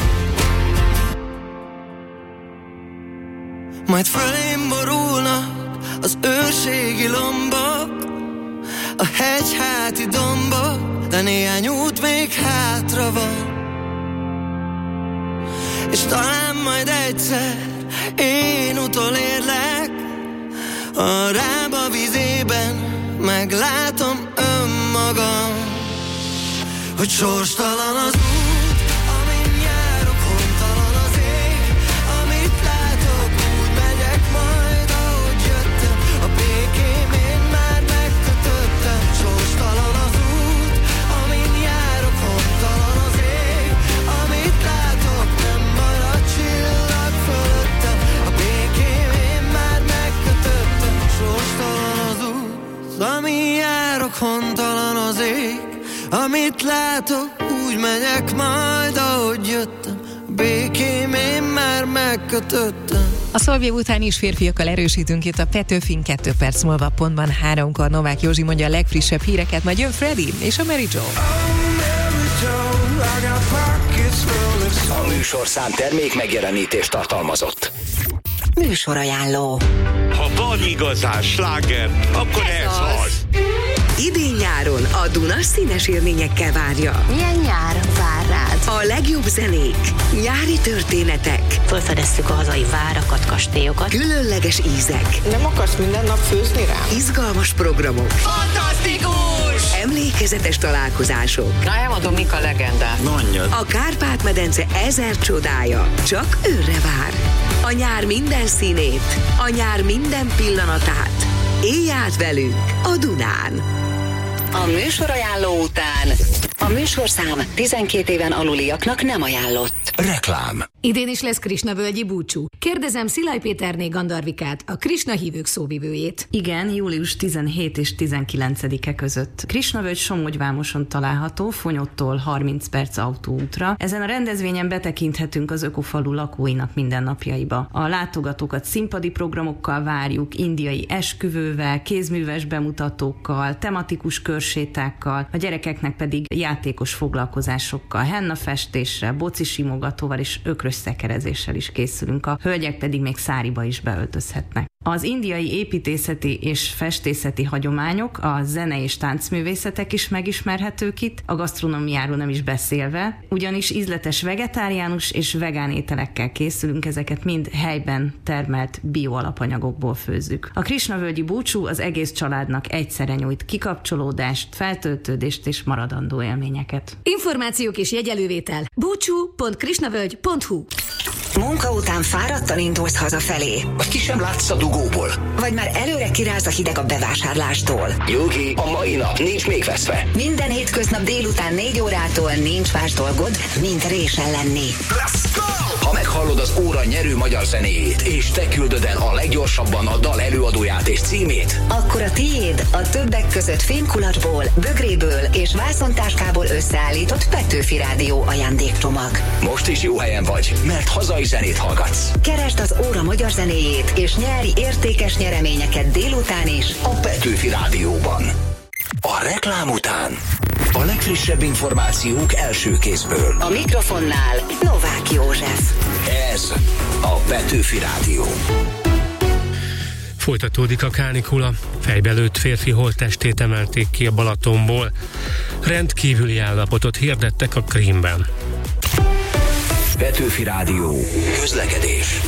Majd fölém borulnak az őrségi lombok, a hegyháti dombok, de néhány út még hátra van. És talán majd egyszer én utolérlek, a rába vizében meglátom önmagam, hogy sorstalan az út, amin járok, hontalan az ég, amit látok, úgy megyek majd, ahogy jöttem. A békém én már megkötöttem. Sorstalan az út, amin járok, hontalan az ég, amit látok, nem marad csillag fölöttem. A békém én már megkötöttem. Sorstalan az út, amin járok, hontalan az ég, amit látok, úgy megyek majd, ahogy jöttem. A békém én már megkötöttem. A Szolviev után is férfiakkal erősítünk itt a Petőfin, kettő perc múlva pontban háromkor Novák Józsi mondja a legfrissebb híreket, majd jön Freddy és a Mary Jo. A műsorszám termék megjelenítést tartalmazott. Műsorajánló. Ha van igazán sláger, akkor ez, ez az. az. Idén-nyáron a Duna színes élményekkel várja. Milyen nyár vár rád? A legjobb zenék, nyári történetek. Felfedeztük a hazai várakat, kastélyokat. Különleges ízek. Nem akarsz minden nap főzni rám? Izgalmas programok. Fantasztikus! Emlékezetes találkozások. Na, elmondom, mik a legendák. Nagyod. A Kárpát-medence ezer csodája csak őrre vár. A nyár minden színét, a nyár minden pillanatát. Élj át velünk a Dunán. A műsorajánló után a műsorszám tizenkét éven aluliaknak nem ajánlott. Reklám. Idén is lesz Krisna-völgyi búcsú. Kérdezem Szilágy Péterné Gandarvikát, a Krisna hívők szóvivőjét. Igen, július tizenhetedike és tizenkilencedike között. Krisna-völgy Somogyvámoson található, Fonyottól harminc perc autóútra. Ezen a rendezvényen betekinthetünk az ökofalu lakóinak mindennapjaiba. A látogatókat színpadi programokkal várjuk, indiai esküvővel, kézműves bemutatókkal, tematikus körsétákkal, a gyerekeknek pedig játékos foglalkozásokkal, hennafestéssel, bocisimogatóval és ökrös szekerezéssel is készülünk. A hölgyek pedig még száriba is beöltözhetnek. Az indiai építészeti és festészeti hagyományok, a zene és táncművészetek is megismerhetők itt, a gasztronómiáról nem is beszélve, ugyanis ízletes vegetáriánus és vegán ételekkel készülünk, ezeket mind helyben termelt bioalapanyagokból főzzük. A Krisnavölgyi búcsú az egész családnak egyszerre nyújt kikapcsolódást, feltöltődést és maradandó élményeket. Információk és jegyelővétel búcsú pont krisnavölgy pont hu. Munka után fáradtan indulsz hazafelé? Vagy ki sem látsz a dugóból? Vagy már előre kiráz a hideg a bevásárlástól? Nyugi, a mai nap nincs még veszve. Minden hétköznap délután négy órától nincs más dolgod, mint résen lenni. Let's go! Ha meghallod az óra nyerő magyar zenéjét, és te küldöd el a leggyorsabban a dal előadóját és címét, akkor a tiéd a többek között fémkulacsból, bögréből és vászontáskából összeállított Petőfi Rádió ajándékcsomag. Most is jó helyen vagy, mert hazai zenét hallgatsz. Keresd az óra magyar zenéjét, és nyerj értékes nyereményeket délután is a Petőfi Rádióban. A reklám után a legfrissebb információk első kézből. A mikrofonnál Novák József. Ez a Petőfi Rádió. Folytatódik a kánikula. Fejbe lőtt férfi holttestét emelték ki a Balatonból. Rendkívüli állapotot hirdettek a Krímben. Petőfi Rádió. Közlekedés.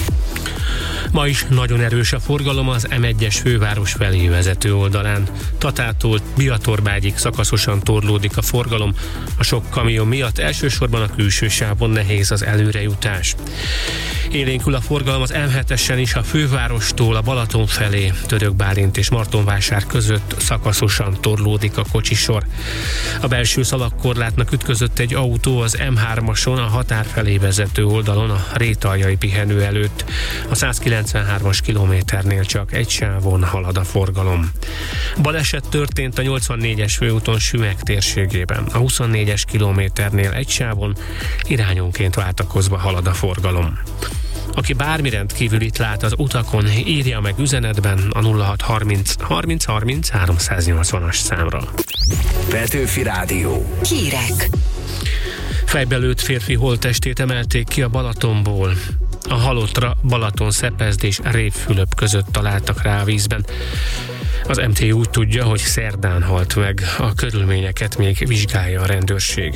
Ma is nagyon erős a forgalom az em egyes főváros felé vezető oldalán. Tatától Biatorbágyig szakaszosan torlódik a forgalom. A sok kamion miatt elsősorban a külső sávon nehéz az előrejutás. Élénkül a forgalom az em hetesen is a fővárostól a Balaton felé, Török Bálint és Martonvásár között szakaszosan torlódik a kocsisor. A belső szalagkorlátnak ütközött egy autó az em hármason a határ felé vezető oldalon a Rétaljai pihenő előtt. A százkilencvenhármas kilométernél csak egy sávon halad a forgalom. Baleset történt a nyolcvannégyes főúton Sümeg térségében. A huszonnégyes kilométernél egy sávon irányonként váltakozva halad a forgalom. Aki bármi rendkívülit lát az utakon, írja meg üzenetben a nulla hat harminc harminc harminc háromszáznyolcvanas számra. Petőfi Rádió. Hírek. Fejbelőtt férfi holttestét emelték ki a Balatonból. A halottra Balaton-Szepezd és Révfülöp között találtak rá a vízben. Az em té úgy tudja, hogy szerdán halt meg, a körülményeket még vizsgálja a rendőrség.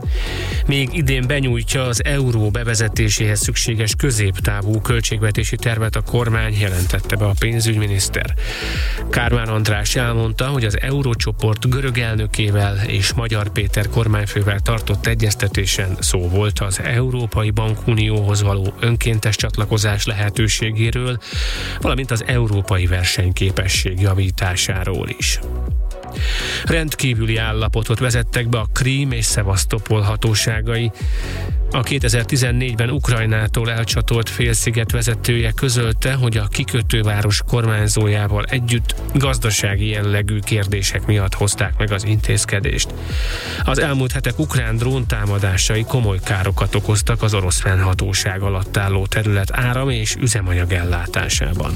Még idén benyújtja az euró bevezetéséhez szükséges középtávú költségvetési tervet a kormány, jelentette be a pénzügyminiszter. Kármán András elmondta, hogy az eurócsoport görög elnökével és Magyar Péter kormányfővel tartott egyeztetésen szó volt az Európai Bankunióhoz való önkéntes csatlakozás lehetőségéről, valamint az európai versenyképesség javításáról is. Rendkívüli állapotot vezettek be a Krím és Szevasztopol hatóságai. A kétezer-tizennégyben Ukrajnától elcsatolt félsziget vezetője közölte, hogy a kikötőváros kormányzójával együtt gazdasági jellegű kérdések miatt hozták meg az intézkedést. Az elmúlt hetek ukrán dróntámadásai komoly károkat okoztak az orosz fennhatóság alatt álló terület áram- és üzemanyag ellátásában.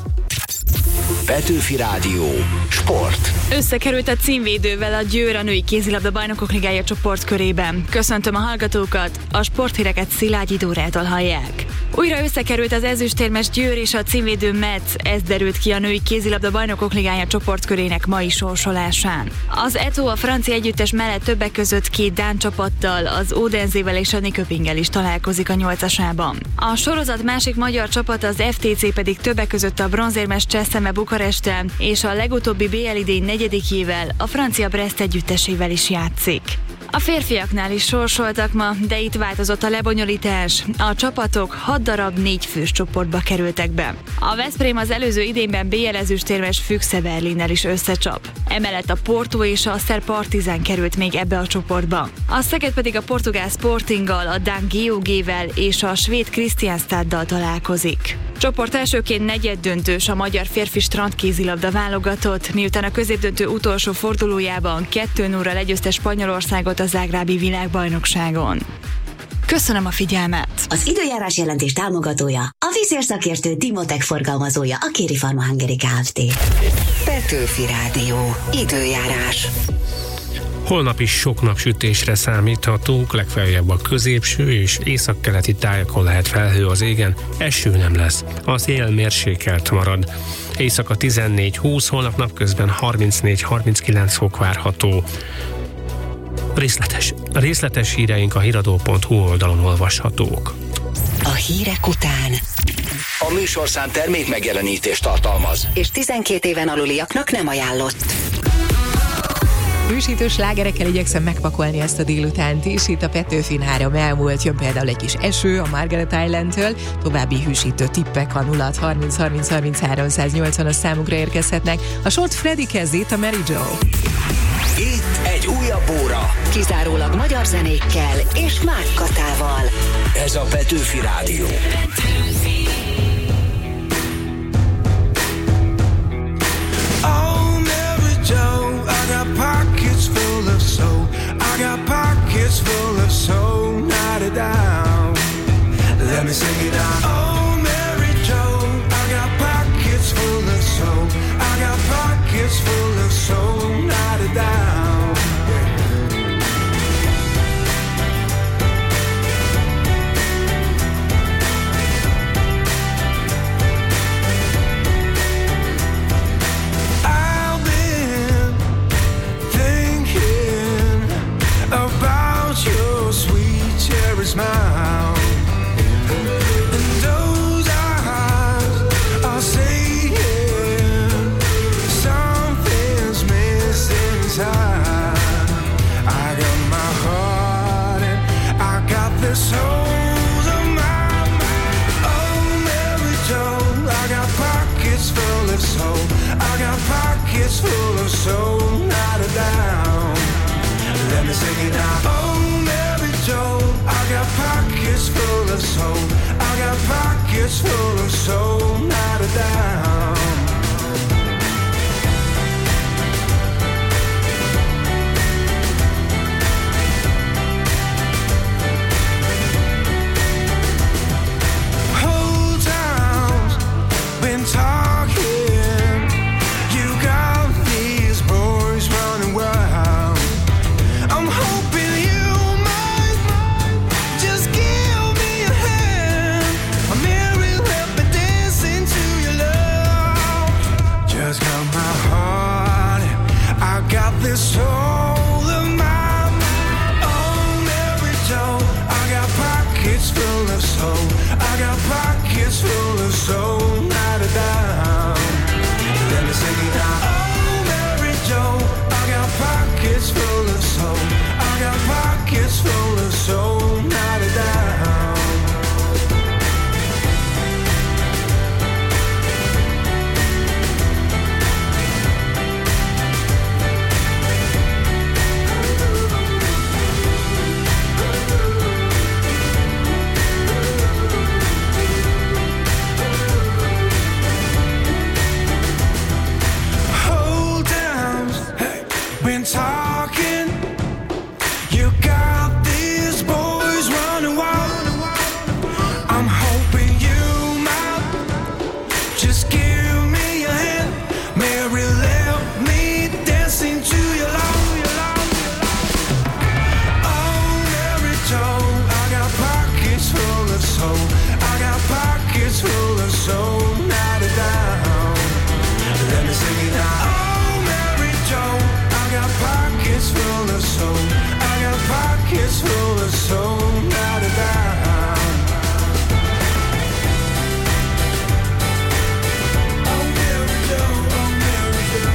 Petőfi Rádió. Sport. Összekerült a címvédővel a Győr a női kézilabda bajnokok ligája csoportkörében. Köszöntöm a hallgatókat, a sporthíreket Szilágyi Dórától hallják. Újra összekerült az ezüstérmes Győr és a címvédő Metz, ez derült ki a női kézilabda bajnokok ligája csoportkörének mai sorsolásán. Az é té o a francia együttes mellett többek között két dán csapattal, az Odenzével és a Nyköpinggel is találkozik a nyolcasában. A sorozat másik magyar csapat, az ef té cé pedig többek között a bronzérmes Cseszeme Bukaresttel és a legutóbbi bé el idény negyedikjével, a francia Brest együttesével is játszik. A férfiaknál is sorsoltak ma, de itt változott a lebonyolítás. A csapatok hat darab négy fős csoportba kerültek be. A Veszprém az előző idényben bé el ezüstérmes Füchse Berlinnel is összecsap. Emellett a Porto és a Szer Partizán került még ebbe a csoportba. A Szeged pedig a portugál Sportinggal, a dán gé o gé-vel és a svéd Kristianstaddal találkozik. Csoport elsőként negyeddöntős a magyar férfi strandkézilabda válogatott, miután a középdöntő utolsó fordulójában kettő nullra legyőzte Spanyolországot a zágrábi világbajnokságon. Köszönöm a figyelmet! Az időjárás jelentés támogatója, a vízérszakértő Timotech forgalmazója, a Kéri Pharma Hungary Kft. Petőfi Rádió. Időjárás. Holnap is sok napsütésre számíthatunk, legfeljebb a középső és északkeleti tájakon lehet felhő az égen, eső nem lesz. A szél mérsékelt marad. Éjszaka tizennégy húsz, holnap napközben harmincnégy harminckilenc fok várható. Részletes, részletes híreink a híradó pont hu oldalon olvashatók. A hírek után A műsorszám termék megjelenítést tartalmaz, és tizenkét éven aluliaknak nem ajánlott. Hűsítő slágerekkel igyekszem megpakolni ezt a délutánt is. Itt a Petőfin három elmúlt, jön például egy kis eső a Margaret Islandtől. További hűsítő tippek a nulla harminc harminc harminchárom nyolcvan a számukra érkezhetnek. A sort Freddy kezd, a Mary Jo. Itt egy újabb óra. Kizárólag magyar zenékkel és Mák Katával. Ez a Petőfi Rádió. Oh, Mary Jo, I got pockets full of soul. I got pockets full of soul. Not it down. Let me sing it out. Oh, Mary Jo, I got pockets full of soul. I got pockets full of soul. Not it down. Smile, and those eyes are saying something's missing inside. I got my heart and I got the souls of my mind. Oh, Mary Jo, I got pockets full of soul. I got pockets full of soul, not a down. Let me sing it out. Oh, Mary Jo, I got pockets full of soul. I got pockets full of soul, not a down. Whole town's been talking. You got these boys running wild. I'm hoping you the soul of my mind. Oh, Mary Jo, I got pockets full of soul. I got pockets full of soul, not a dime. Let me sing it out. Oh, Mary Jo, I got pockets full of soul. I got pockets full of soul, not a dime. Talking, you got these boys running wild. I'm hoping you might just give me a hand. Mary, let me dance into your love. Oh, Mary Jo, I got pockets full of soul. I got pockets full of soul, not a down. Let me sing it out. Oh, Mary Jo, I got pockets full of soul. I got pockets full of soul, not a dime. Oh, Mary Jo, oh, Mary Jo.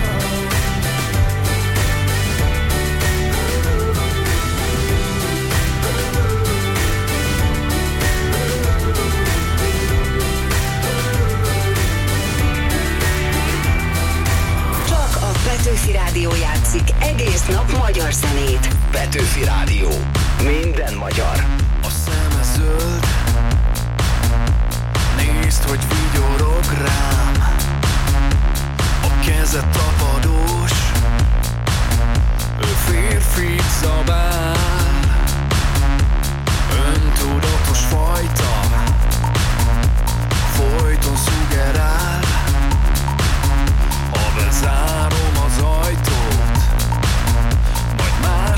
Csak a Petőfi Rádió játszik egész nap magyar zenét. Petőfi Rádió. Minden magyar. A szeme zöld, nézd, hogy vigyorog rám. A keze tapadós, ő férfit zabál. Öntudatos fajta, folyton szugerál. Ha bezárom az ajtót, majd már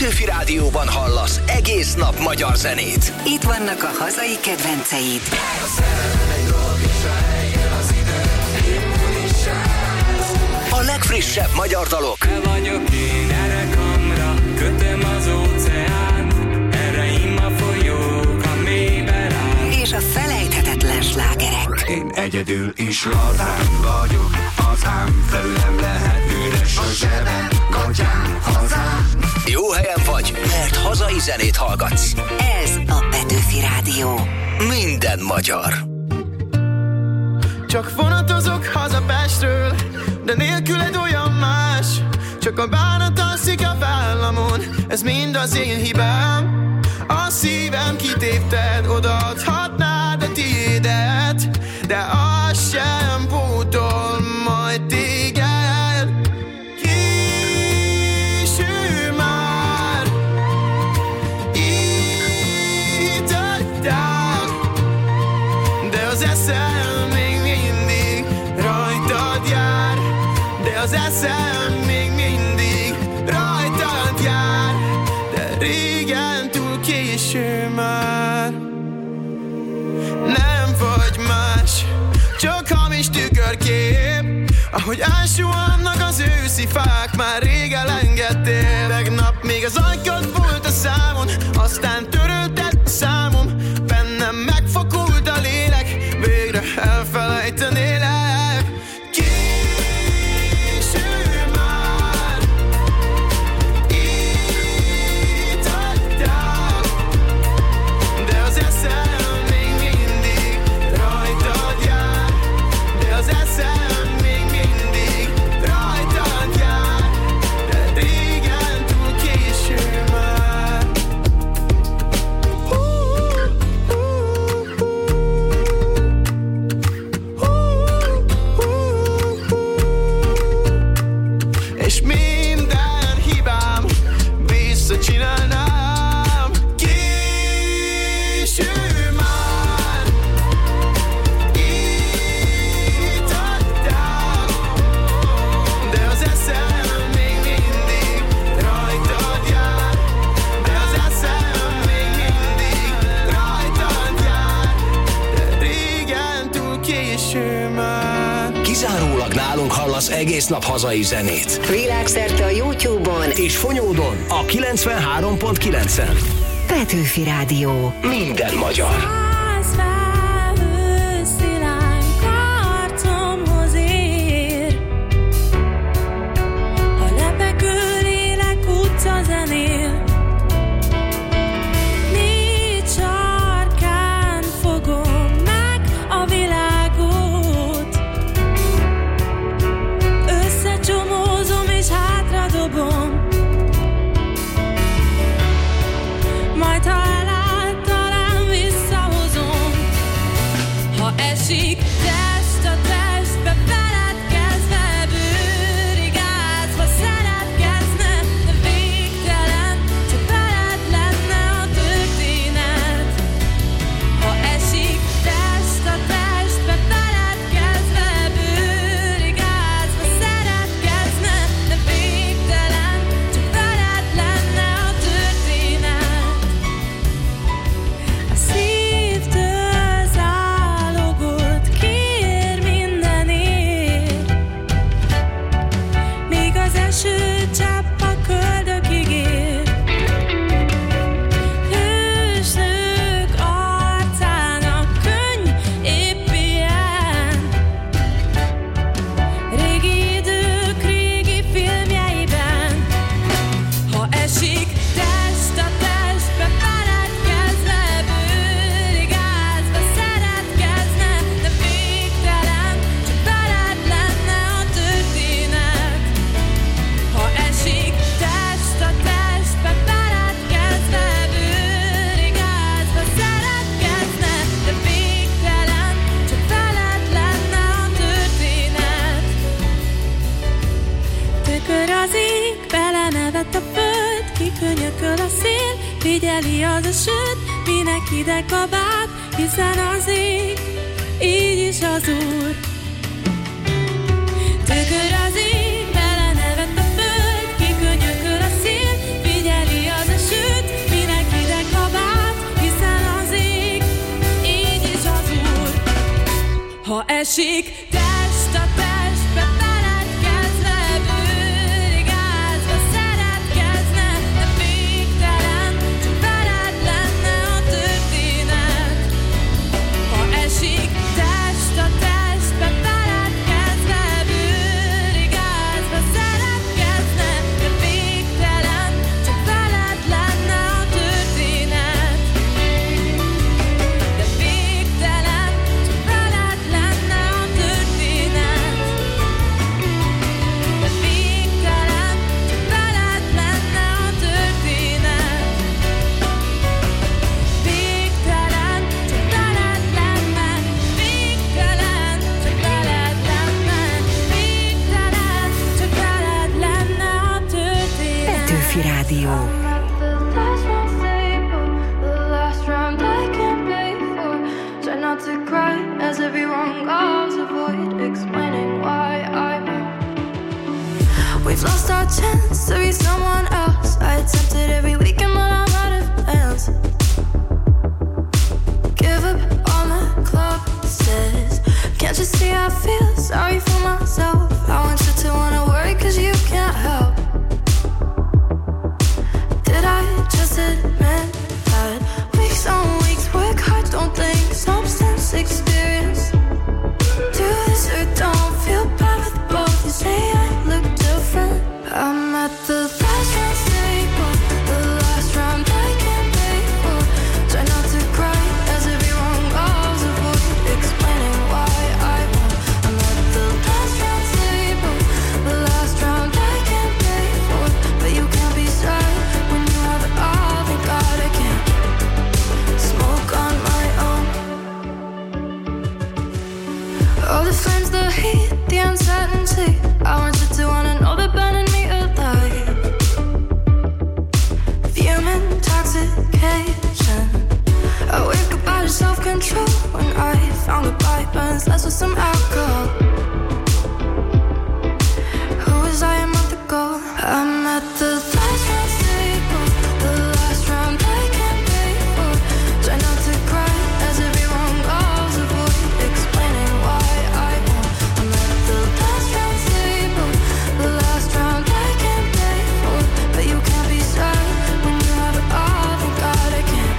Petőfi Rádióban hallasz egész nap magyar zenét. Itt vannak a hazai kedvenceid. A legfrissebb magyar dalok. Te vagyok én, erre kamra, kötöm az óceánt, erre im a folyók, a mélyben áll. És a felejthetetlen slágerek. Én egyedül is lazán vagyok, az ám felülem lehet üres a zsebem, gatyám, hazám. Jó helyen vagy, mert hazai zenét hallgatsz. Ez a Petőfi Rádió. Minden magyar. Csak vonatozok haza Pestről, de nélküled olyan más. Csak a bánat alszik a vállamon, ez mind az én hibám. A szívem kitépted, odaadhatnád a tiédet, de az sem pótol majd téged. Késő már, itt adtál, de az eszem még mindig rajtad jár, de az eszem még mindig rajtad jár, de régen túl késő már. Nem vagy más, csak hamis tükörkép, ahogy elsuhannak az őszi fák, már rég elengedtél. Tegnap még az ajkad volt a számon, aztán törölted a számom. Bennem megfakult a lélek, végre elfelejtenélek. Késő már, itt adtál, de az eszem még mindig rajtad jár, de az eszem még mindig rajtad jár, de régen túl késő már. És minden hibám visszacsinálnám. Késő már, itt adtál, de az eszem még mindig rajtad jár, de az eszem még mindig rajtad jár, de régen túl késő már. Kizárólag nálunk hallasz egész nap hazai zenét. Világszerte a YouTube-on És Fonyódon a kilencvenhárom pont kilencen. Petőfi Rádió. Minden magyar. Majd ha elállt, talán visszahozom. Ha esik test a testbe, feledkezve, bőrig ázva szeretkezne, de végtelen, csak veled lenne a történet. Ha esik test a testbe, feledkezve, bőrig ázva szeretkezne, de végtelen, csak veled lenne a történet. A szívtől zálogot kér mindenért, míg az eső csepp a köldökig ér. Hősnők arcának könny épp ilyen, régi idők régi filmjeiben. Ha esik test a testbe, feledkezve, bőrig ázva szeretkezne, de végtelen, csak veled lenne a történet. Ha esik test a testbe, feledkezve, bőrig ázva szeretkezne, de végtelen, csak veled lenne a történet. Tükör az ég, belenevett a föld, kikönyököl a szél, figyeli az a sőt, minek ide kabát, hiszen az ég, így is az Úr. Tükör az ég, belenevett a föld, kikönyököl a szél, figyeli az esik test a testbe, feledkezve, bőrig ázva szeretkezne, de végtelen, csak veled lenne a történet. Ha esik test a testbe, feledkezve, bőrig ázva szeretkezne, de végtelen, csak veled lenne a történet. De végtelen, csak veled lenne a történet. De végtelen, csak veled lenne a történet. Végtelen, csak veled lenne. Végtelen, csak veled lenne. Végtelen, csak veled lenne a történet. Petőfi Rádió. As everyone goes, avoid explaining why I won't. We've lost our chance to be someone else. I attempted every weekend, but I'm out of plans. Give up on the club says, can't you see I feel sorry for myself? I want you to wanna worry cause you can't help. Did I just admit that weeks on weeks work hard, don't think substance experience? Do this or don't feel bad with both. You say I look different. I'm at the last round table, the last round I can't pay for. Try not to cry as everyone goes, avoid explaining why I won't. I'm at the last round table, the last round I can't pay for. But you can't be sad when you have it all. Thank God I can't smoke on my own. All the flames, the heat, the uncertainty. I want you to wanna know they're burning me alive. Fuming intoxication. I wake up out of self-control when I found goodbye burns less with some alcohol. Who was I a month ago? I'm at the last round table, the last round I can't pay for. Try not to cry as everyone goes, avoid explaining why I won't. I'm at the last round table, the last round I can't pay for. But you can't be sad when you have it all. Thank God I can't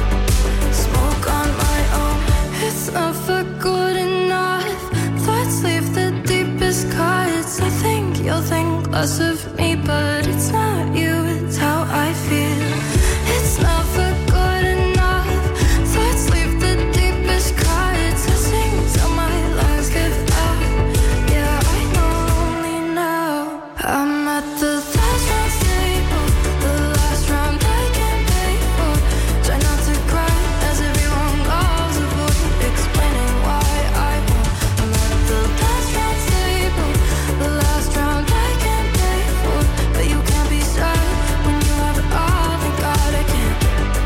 smoke on my own. It's never good enough. Thoughts leave the deepest cuts. I think you'll think less of me, but it's not you, it's how I feel. It's never good enough. Thoughts leave the deepest cuts. I sing till my lungs give out. Yeah, I know only now. I'm at the last round table, the last round I can't pay for. Try not to cry as everyone goes, avoid explaining why I won't. I'm at the last round table, the last round I can't pay for. But you can't be sad when you have it all. Thank God I can't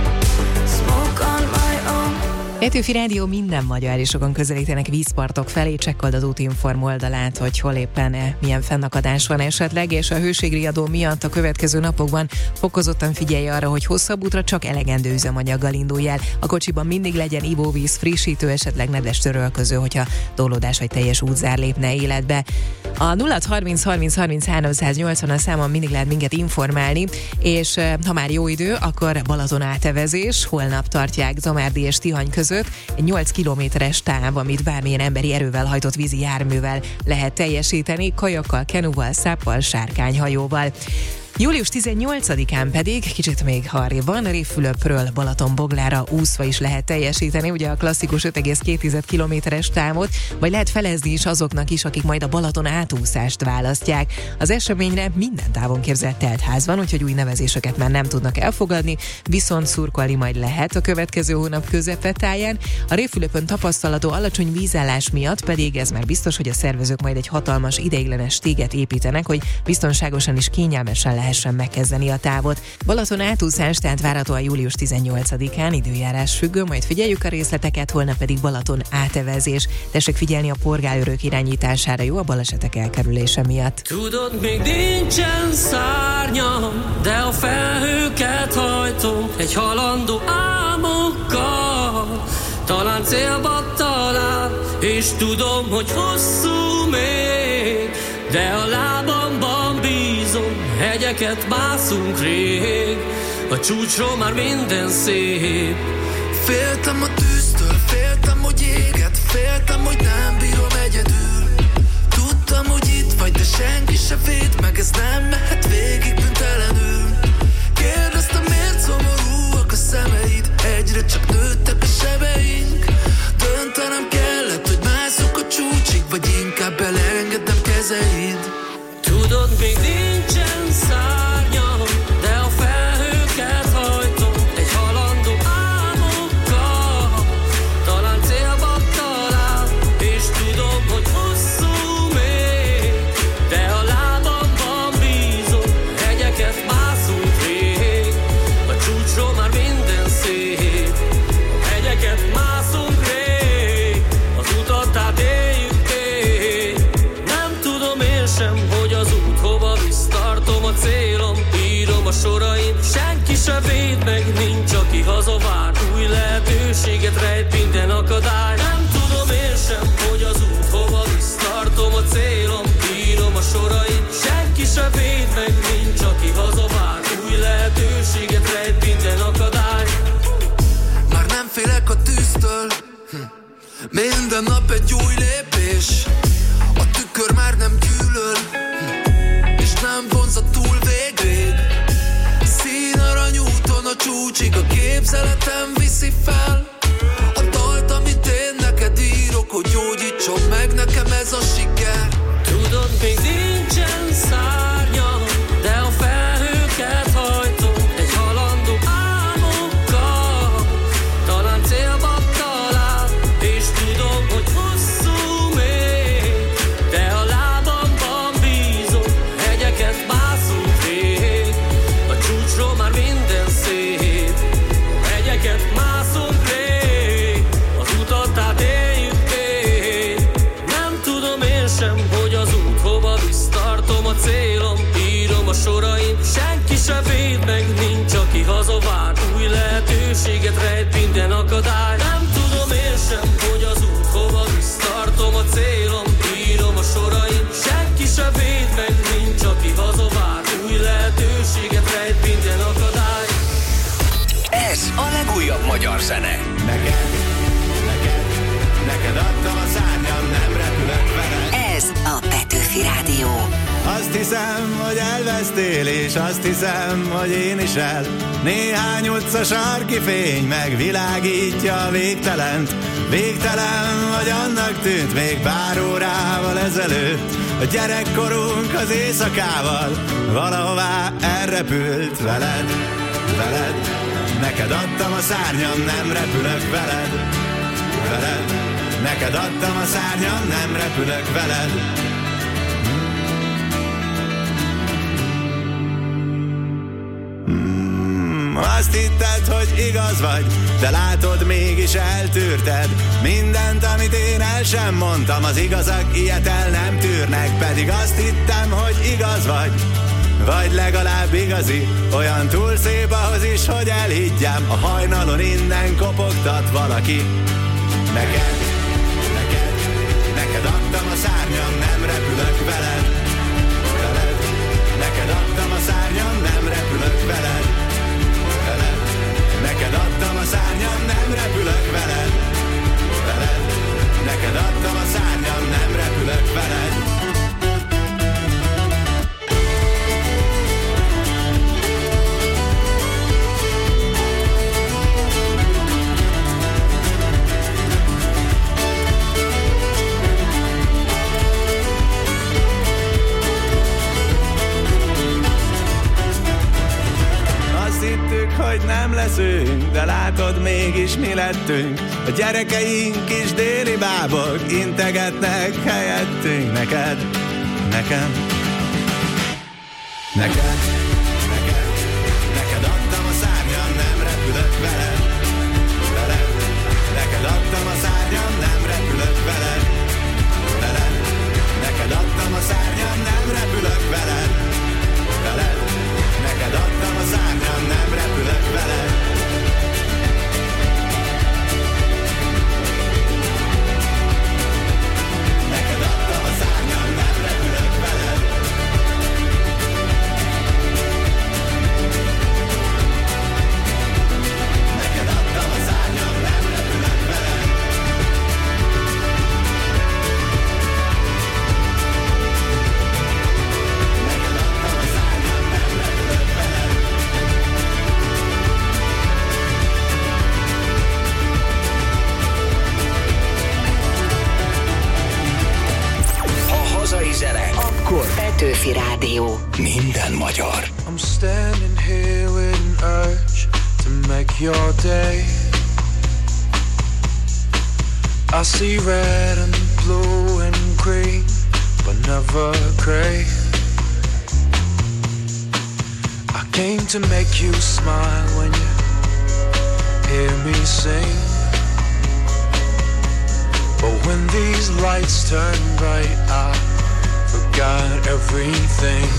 smoke on my own. Petőfi Rádió minden magyarisokon közelítenek vízpartok felé, csekkold az Útinform oldalát, hogy hol éppen milyen fennakadás van esetleg, és a hőségriadó miatt a következő napokban fokozottan figyelj arra, hogy hosszabb útra csak elegendő üzemanyaggal indulj el. A kocsiban mindig legyen ivóvíz, frissítő, esetleg nedves törölköző, hogyha torlódás vagy teljes útzár lépne életbe. A nulla harminc harminc harminc háromszáznyolcvan a számon mindig lehet minket informálni, és ha már jó idő, akkor Balaton átevezés, holnap tartják Zamárdi és Tihany között egy nyolc kilométeres táv, amit bármilyen emberi erővel hajtott vízi járművel lehet teljesíteni, kajakkal, kenuval, száppal, sárkányhajóval. július tizennyolcadikán pedig kicsit még arrébb van, Révfülöpről Balatonboglára úszva is lehet teljesíteni, ugye a klasszikus öt egész két kilométeres távot, vagy lehet felezni is azoknak is, akik majd a Balaton átúszást választják. Az eseményre minden távon képzelt teltház van, úgyhogy új nevezéseket már nem tudnak elfogadni, viszont szurkolni majd lehet a következő hónap közepetáján. A Révfülöpön tapasztalható alacsony vízállás miatt pedig ez már biztos, hogy a szervezők majd egy hatalmas ideiglenes stéget építenek, hogy biztonságosan és kényelmesen lehessen megkezdeni a távot. Balaton átúszás tehát várhatóan július tizennyolcadikán, időjárás függő, majd figyeljük a részleteket, holnap pedig Balaton átevezés. Tessék figyelni a porgálőrök irányítására, jó a balesetek elkerülése miatt. Tudod, még nincsen szárnyam, de a felhőket hajtom egy halandó álmokkal. Talán célba talál, és tudom, hogy hosszú még, de a lábamban bízom, hegyeket mászunk rég, a csúcsról már minden szép. Féltem a tűztől, féltem, hogy éget, féltem, hogy nem bírom egyedül. Tudtam, hogy itt vagy, de senki se véd meg, ez nem mehet végig büntelenül. Kérdeztem, miért szomorúak a szemeid, egyre csak nőttek a sebeink. Döntenem kellett, hogy mászok a csúcsig, vagy inkább belengedem kezeid. Tudod, még nincsen szárnyam, de a felhőket hajtom egy halandó álmokkal. Talán célba talál, és tudom, hogy hosszú még, de a lábamban bízom, hegyeket mászunk rég, a csúcsról már minden szép, a hegyeket mászunk rég, az utat átéljük még. Nem tudom én sem, hogy az út hova visz, tartom a célom, írom a soraim, senki se véd meg, nincs aki hazavár, új lehetőséget rejt minden akadály. Nem tudom én sem, hogy az út hova visz, tartom a célom, írom a soraim, senki se véd meg, nincs aki hazavár, új lehetőséget rejt minden akadály. Már nem félek a tűztől, hm. Minden nap egy új lépés, a tükör már nem gyűlöl, hm. És nem vonz a túl végig. Színarany úton a csúcsig, a képzeletem viszi fel a dalt, amit én neked írok, hogy gyógyítson meg nekem ez a siker. Tudod, még nincsen szárnyam, de a felhőket hajtom egy halandó álmokkal. Talán célba talál, és tudom, hogy hosszú még, de a lábamban bízom, hegyeket mászunk rég, a csúcsról már minden szép, a hegyeket mászunk rég, az utat átéljük még. Nem tudom én sem, hogy az út hova visz, tartom a célom, írom a soraim, senki se véd meg, nincs aki hazavár, új lehetőséget rejt minden akadály. Nem tudom én sem, hogy az út hova visz, tartom a célom, írom a soraim, senki se véd meg, nincs aki hazavár, új lehetőséget rejt minden akadály. Ez a legújabb magyar zene. Neked, neked, neked adtam a szárnyam, nem repülök vele. Ez a Petőfi Rádió. Azt hiszem, hogy elvesztél, és azt hiszem, hogy én is el. Néhány utca sarki fény megvilágítja a végtelent. Végtelen vagy annak tűnt még pár órával ezelőtt. A gyerekkorunk az éjszakával valahová elrepült veled, veled. Neked adtam a szárnyam, nem repülök veled, veled. Neked adtam a szárnyam, nem repülök veled. Azt hitted, hogy igaz vagy, de látod, mégis eltűrted mindent, amit én el sem mondtam. Az igazak ilyet el nem tűrnek, pedig azt hittem, hogy igaz vagy, vagy legalább igazi. Olyan túl szép ahhoz is, hogy elhiggyem, a hajnalon innen kopogtat valaki. Neked, neked, neked adtam a szárnyam, nem repülök veled, veled. Neked adtam a szárnyam, nem repülök veled, veled. Neked adtam a szárnyam, nem repülök veled, veled. Neked adtam a szárnyam, nem repülök veled. Hogy nem leszünk, de látod, mégis mi lettünk. A gyerekeink is déli bábok integetnek helyettünk. Neked, nekem, neked, neked, neked adtam a szárnyam, nem repülök veled, veled. Neked adtam a szárnyam, nem repülök veled, veled. Neked adtam a szárnyam, nem repülök veled, veled. Neked adtam a szárnyam, nem repülök veled. Petőfi Rádió. Minden magyar. I'm standing here with an urge to make your day. I see red and blue and green, but never gray. I came to make you smile when you hear me sing. But when these lights turn bright, I forgot everything.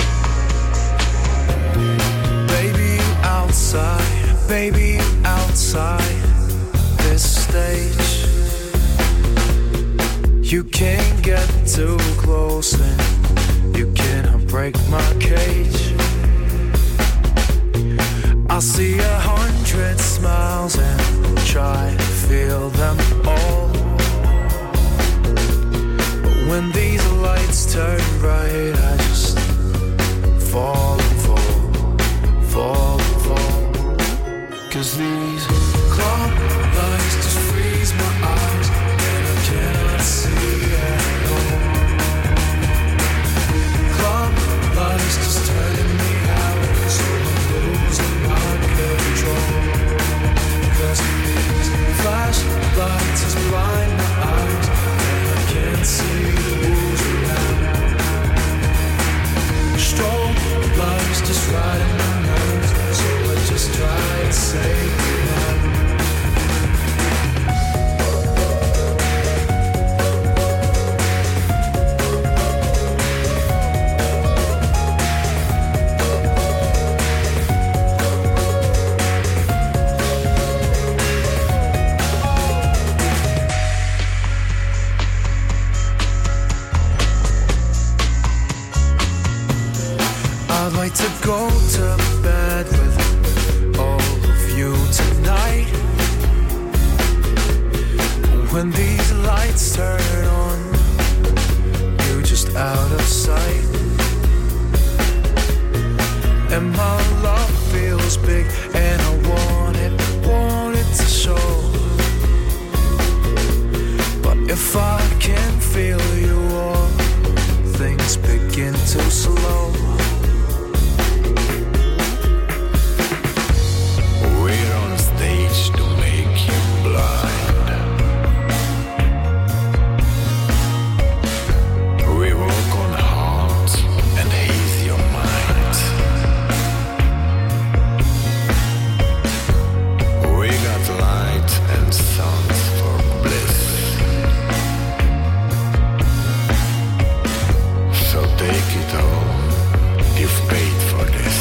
Baby, outside, baby, outside this stage, you can't get too close and you can't break my cage. I see a hundred smiles and try to feel them all. But when these lights turn bright, I just fall and fall, fall and fall. 'Cause these club lights just freeze my eyes and I cannot see at all. Club lights just turning me out, so I'm losing my control. 'Cause these flashlights just blind my eyes and I can't see the rules around. Strobe lights just riding my nerves, so I just try to say goodnight. I'd like to go to bed with all of you tonight. When these lights turn on, you're just out of sight. And my love feels big and I want it, want it to show. But if I can't feel you all, things begin to slow. We're on stage to make you blind. We walk on hearts and haze your mind. We got light and sounds for bliss. So take it all, you've paid for this.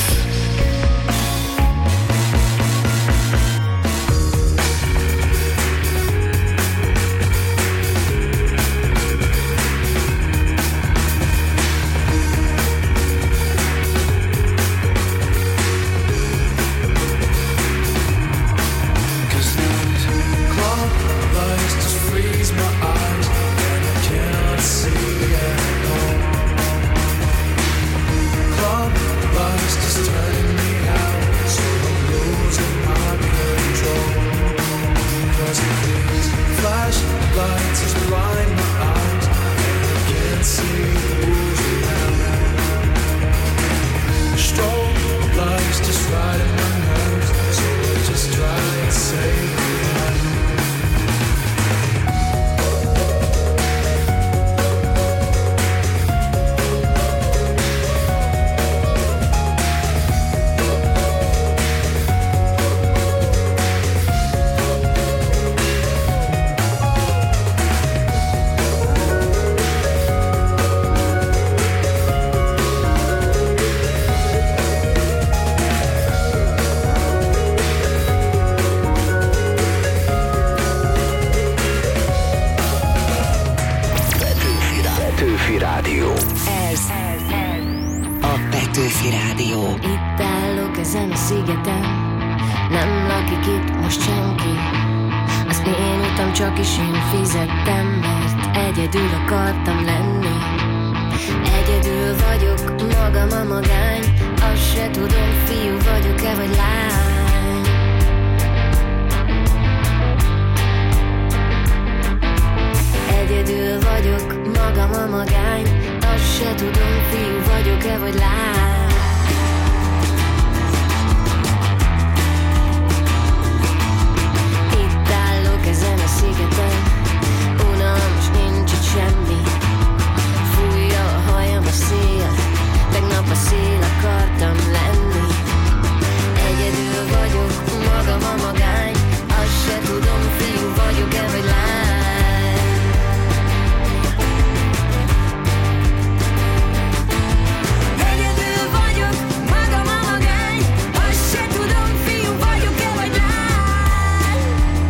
Petőfi Rádió. Itt állok ezen a szigeten, nem lakik itt most senki. Az én utam csak is én fizettem, mert egyedül akartam lenni. Egyedül vagyok, magam a magány, azt se tudom, fiú vagyok-e vagy lány. Egyedül vagyok, magam a magány, azt se tudom, fiú vagyok-e vagy lány. Itt állok ezen a szigeten, unalom, s nincs itt semmi. Fújja a hajam a szél, tegnap a szél akartam lenni. Egyedül vagyok, magam a magány, azt se tudom, fiú vagyok-e vagy lány. Egyedül vagyok, magam a magány, azt se tudom, fiú vagyok-e vagy lány.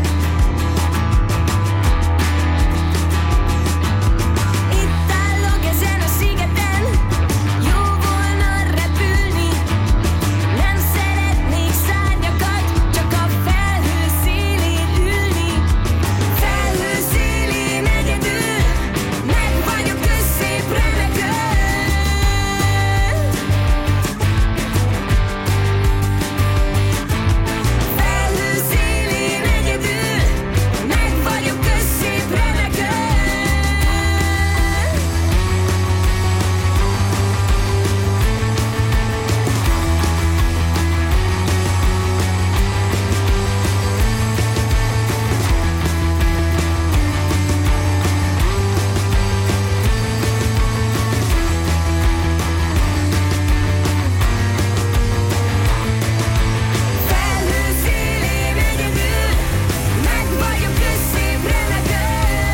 Itt állok ezen a szigeten, jó volna repülni. Nem szeretnék szárnyakat, csak a felhő szélén ülni. Felhő szélén egyedül, meg vagyok közszép remekül. Felhő szélén egyedül, meg vagyok közszép remekül. Felhő szélén egyedül, meg vagyok közszép remekül.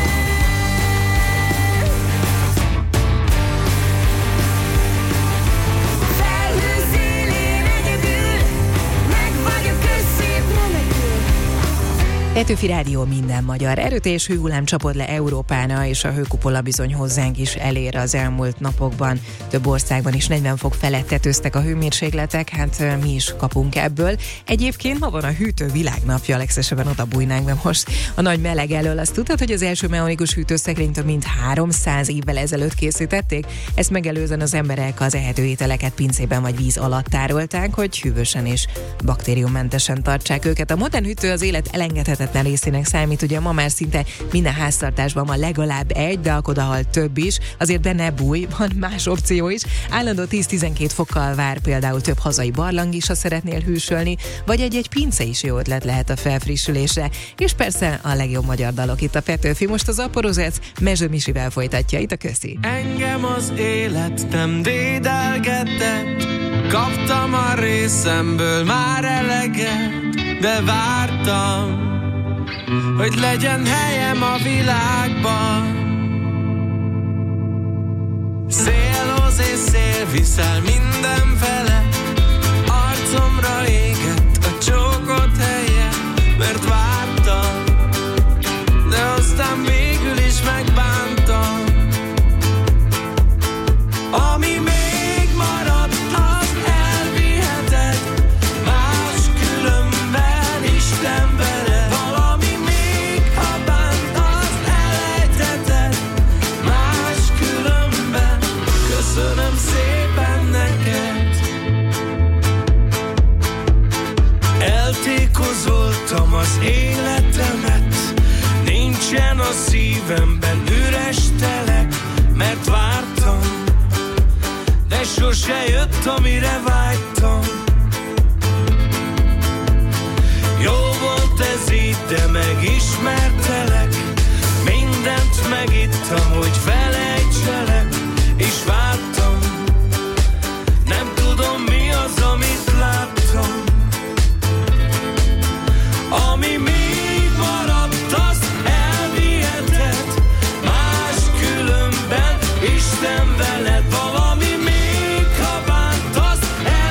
Felhő szélén egyedül, meg vagyok közszép remekül. Petőfi Rádió, minden magyar. Erőteljes hőhullám csapott le Európána, és a hőkupola bizony hozzánk is elér az elmúlt napokban. Több országban is negyven fok felett tetőztek a hőmérsékletek, hát mi is kapunk ebből. Egyébként ma van a hűtő világnapja, legszesebben oda bújnánk be most a nagy meleg elől. Azt tudtad, hogy az első mechanikus hűtőszekrényt több mint háromszáz évvel ezelőtt készítették? Ezt megelőzően az emberek az ehető ételeket pincében vagy víz alatt tárolták, hogy hűvösen és baktériummentesen tartsák őket. A modern hűtő az élet elengedhetetlen részének számít, ugye ma már szinte minden háztartásban van legalább egy, de akkor odahal több is, azért be ne bújj, van más opció is. Állandó tíz-tizenkét fokkal vár például több hazai barlang is, ha szeretnél hűsölni, vagy egy-egy pince is jó ötlet lehet a felfrissülésre. És persze a legjobb magyar dalok itt a Petőfi. Most az Aporozec Mezső Misivel folytatja, itt a Köszi. Engem az élet nem dédelgetett, kaptam a részemből már eleget, de vártam, hogy legyen helyem a világban. Szélhoz és szél viszel mindenfele, arcomra égett a csókot helye, mert vártam, de aztán végül is megbántam. Ami még maradt, az elviheted, máskülönben Isten veled. Valami még, ha bánt, az elejtheted, máskülönben köszönöm szépen neked. Eltékozoltam az életemet, nincsen a szívemben üres telek, mert vártam, de sose jött, amire vágytam. Jó volt ez így, de megismertelek, mindent megittam, hogy felejtselek, és vártam, nem tudom mi az, amit láttam. Ami még maradt, azt elviheted, máskülönben Isten veled. Valami még, ha bánt, azt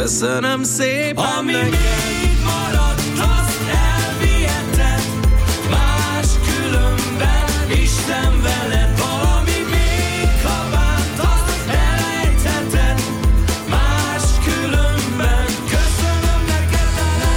Köszönöm szépen, ami még maradt, azt elviheted. Más különben Isten veled, valami még ha bánt, azt elejtheted. Más különben köszönöm neked.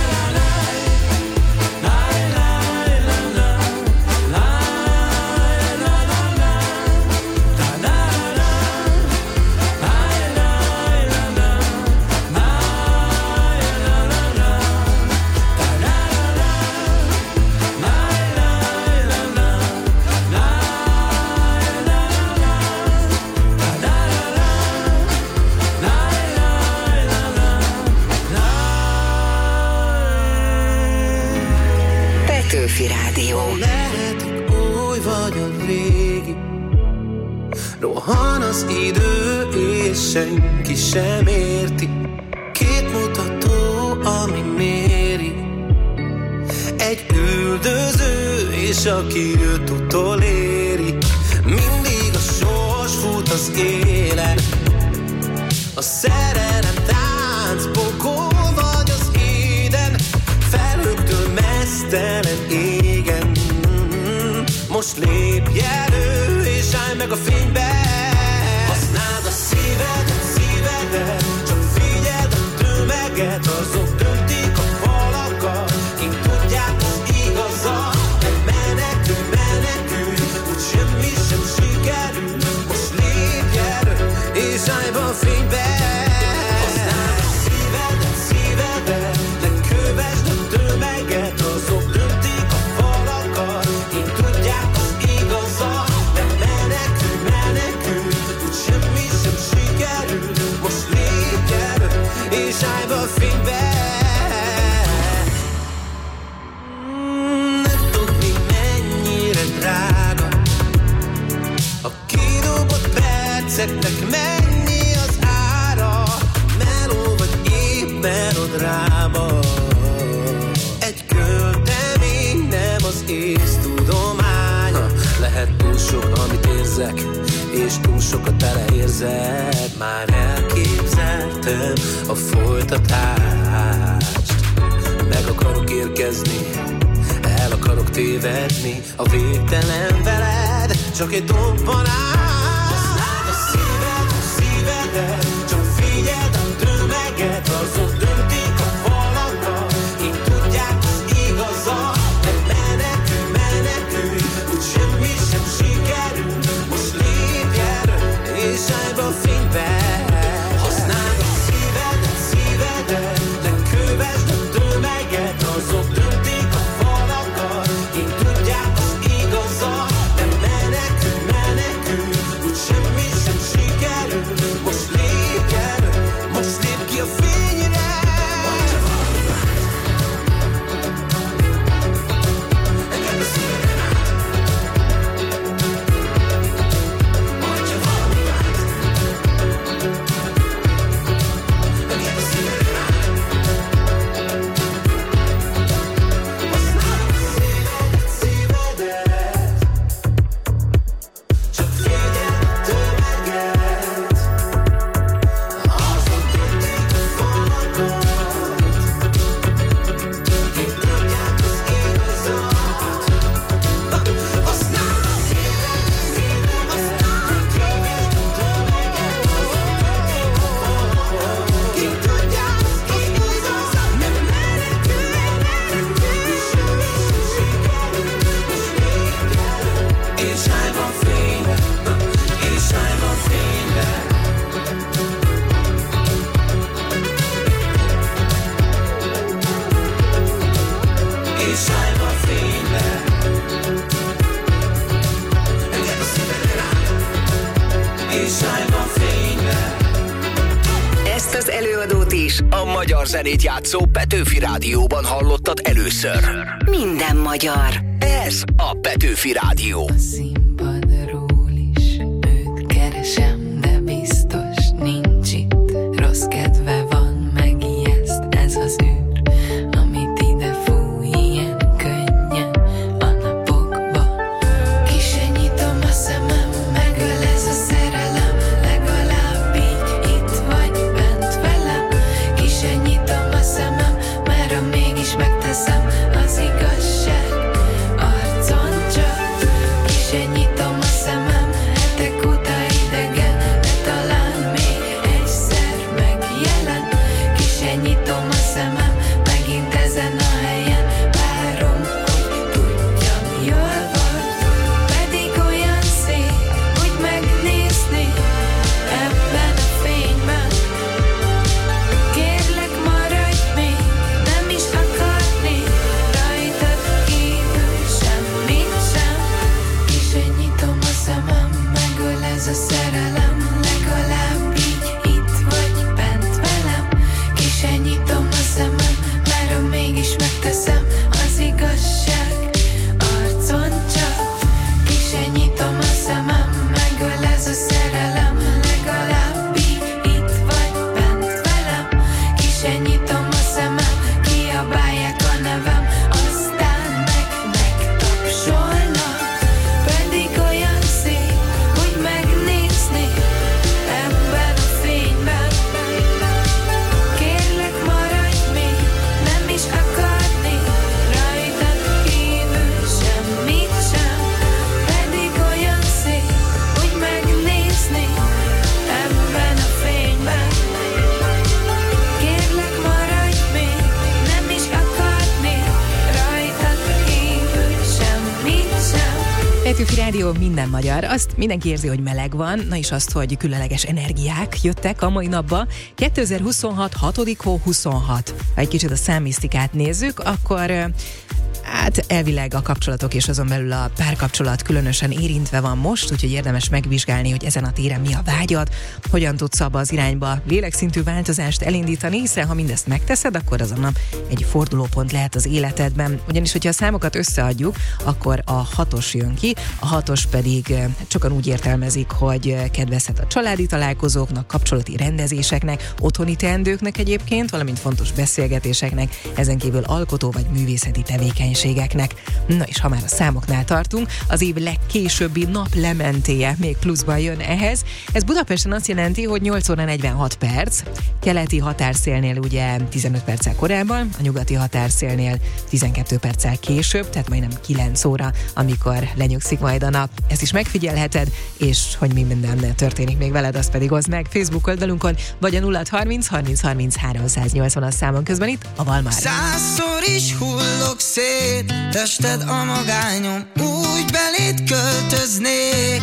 Petőfi Rádió. Lehetek új vagy a régi, rohan az idő és senki sem érti. Két mutató, ami méri, egy üldöző és aki őt utoléri. Mindig a sors fut az élen, a szerelem táncpokol vagy az éden, felhőktől meztelen égen. Most lépj elő és állj meg a fénybe. Használd a szívedet, szívedet, csak figyeld a tömeget. Azok döntik a falakat, kik tudják az igazat. Nem menekülj, menekülj, úgy semmi sem sikerül. Most lépj elő és állj be a fénybe. Használd a szívedet, szívedet, de kövesd a tömeget. Azok döntik a falakat, kik tudják az igazat. Nem menekülj, menekülj, úgy semmi sem sikerül. Most lépj elő és állj be a fénybe. Nem tudni mennyire drága a kidobott perceknek, mennyi az ára. Meló vagy épp melodráma, egy költemény, nem az észtudomány. Ha, lehet túl sok, amit érzek, és túl sokat beleérzek. Már elképzeltem a folytatást. Meg akarok érkezni, el akarok tévedni a végtelen veled, csak egy dobbanás. Használd a szíved, a szívedet, csak figyeld a tömeget. Azok döntik a falakat, kik tudják az igazat. Nem menekülj, menekülj, úgy semmi sem sikerül. Most lépj elő és állj be a fénybe. Használd a szívedet, szívedet, de kövesd a tömeget. Azok döntik a falakat, kik tudják az igazat. Nem menekülj, menekülj, úgy semmi sem sikerül. Most lépj elő, most lépj ki a fényre. Engedd a szíveden át, mondja valamit. Engedd a szíveden át. Használd a szívedet, szívedet, csak figyeld a tömeget. Azok döntik a falakat, kik tudják az igazat. Használd a szívedet, szívedet, kövesd a tömeget. Kik tudják az igazat. Nem menekülj, menekülj, semmi sem sikerül. Most lépj elő és állj be a fénybe, és állj be a fénybe. És állj be a fénybe. Engedd a szíveden át, és állj be a fénybe. Ezt az előadót is A magyar zenét játszó Petőfi Rádióban hallottad először. minden magyar. Ez a Petőfi Rádió. Színpadról is őt keresem, de biztos nincs itt. Rossz kedve van, megijeszt ez az űr, amit ide fúj ilyen könnyen a napokban. Ki se nyitom a szemem, megöl ez a szerelem, legalább így itt vagy bent velem. Ki se se nyitom a szemem, kiabálják a nevem, aztán meg megtapsolnak. Pedig olyan szép, hogy megnézni ebben a fényben. Kérlek, maradj még, nem is akarni rajtad kívül semmit sem. Pedig olyan szép, hogy megnézni ebben a fényben. Kérlek, maradj még, nem is akarni rajtad kívül semmit sem. Petőfi Rádió, minden magyar. Azt mindenki érzi, hogy meleg van, na és azt, hogy különleges energiák jöttek a mai napba. kétezer-huszonhat. hatodik hó huszonhat. Ha egy kicsit a számmisztikát nézzük, akkor hát elvileg a kapcsolatok és azon belül a párkapcsolat különösen érintve van most, úgyhogy érdemes megvizsgálni, hogy ezen a téren mi a vágyad, hogyan tudsz abba az irányba lélekszintű változást elindítani, hiszen ha mindezt megteszed, akkor az a nap egy fordulópont lehet az életedben. Ugyanis, hogyha a számokat összeadjuk, akkor a hatos jön ki, a hatos pedig sokan úgy értelmezik, hogy kedvezhet a családi találkozóknak, kapcsolati rendezéseknek, otthoni teendőknek egyébként, valamint fontos beszélgetéseknek, ezen kívül alkotó vagy művészeti tevékenység. Na és ha már a számoknál tartunk, az év legkésőbbi naplementéje még pluszban jön ehhez. Ez Budapesten azt jelenti, hogy nyolc óra negyvenhat perc, keleti határszélnél ugye tizenöt perccel korábban, a nyugati határszélnél tizenkét perccel később, tehát majdnem kilenc óra, amikor lenyugszik majd a nap. Ezt is megfigyelheted, és hogy mi minden történik még veled, azt pedig hozd meg Facebook oldalunkon, vagy a nulla harminc harminc harminc háromszáznyolcvan a számon. Közben itt a Valmár. Százszor is hullok szét, tested a magányom, úgy beléd költöznék.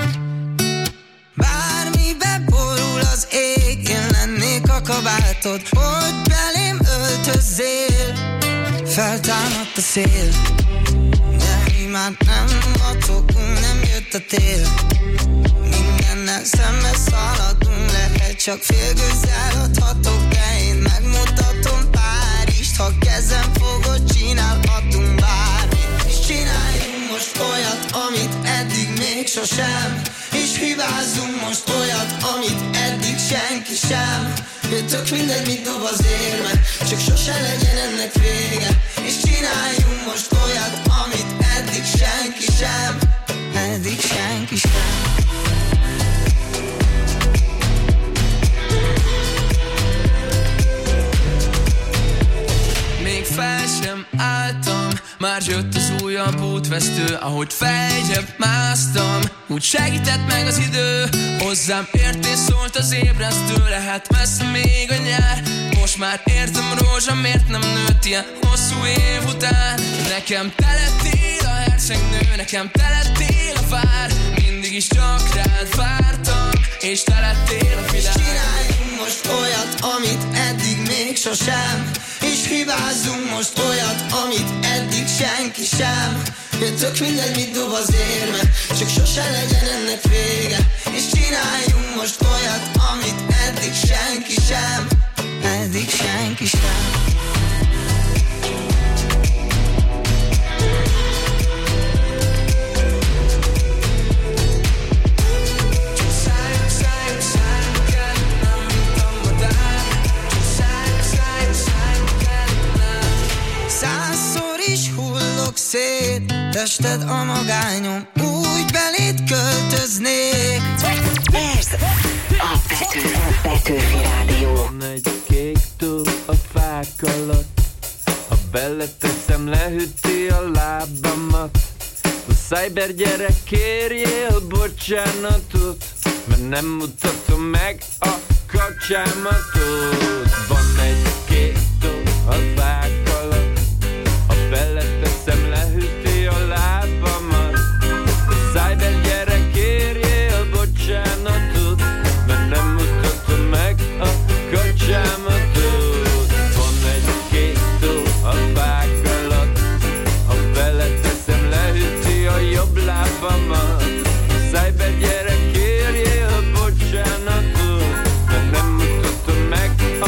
Bármibe borul az ég, én lennék a kabátod, hogy belém öltözzél. Feltámadt a szél, de mi már nem mocogunk, nem jött a tél. Mindennel szembe szaladunk, lehet csak félgőzáradhatok, de én megmutatom Párizst. Ha kezem fogod, csinálhatunk bármit, és csináljunk most olyat, amit eddig még sosem. És hibázzunk most olyat, amit eddig senki sem. Tök mindegy, mit dob az érme, csak sose legyen ennek vége. És csináljunk most olyat, amit eddig senki sem. Eddig senki sem. Még fel sem álltam, már jött az újabb útvesztő. Ahogy feljebb másztam, úgy segített meg az idő. Hozzám ért és szólt az ébresztő. Lehet messze még a nyár, most már értem rózsa, miért nem nőtt ilyen hosszú év után. Nekem te lettél a hercegnő, nekem te lettél a vár. Mindig is csak rád vártam, és te lettél a világ. És csináljunk most olyat, amit eddig még sosem. És hibázzunk most olyat, amit eddig senki sem. Tök mindegy, mit dob az érme, csak sose legyen ennek vége. És csináljunk most olyat, amit eddig senki sem. Eddig senki sem. Százszor is hullok szét, tested a magányom, úgy beléd költöznék. Ez a Pető, a Petőfi Rádió. Van egy kék tó a fák alatt, ha beleteszem, lehűti a lábamat. A szájber gyerek, kérjél bocsánatot, mert nem mutatom meg a kacsámatot. Van egy kék tó a fák alatt, ha beleteszem, lehűti a lábamat. A szájber gyerek, kérjél bocsánatot, mert nem mutatom meg a kacsámatot. Van egy kék tó a fák alatt, ha beleteszem, lehűti a jobb lábamat. A szájber gyerek, kérjél bocsánatot, mert nem mutatom meg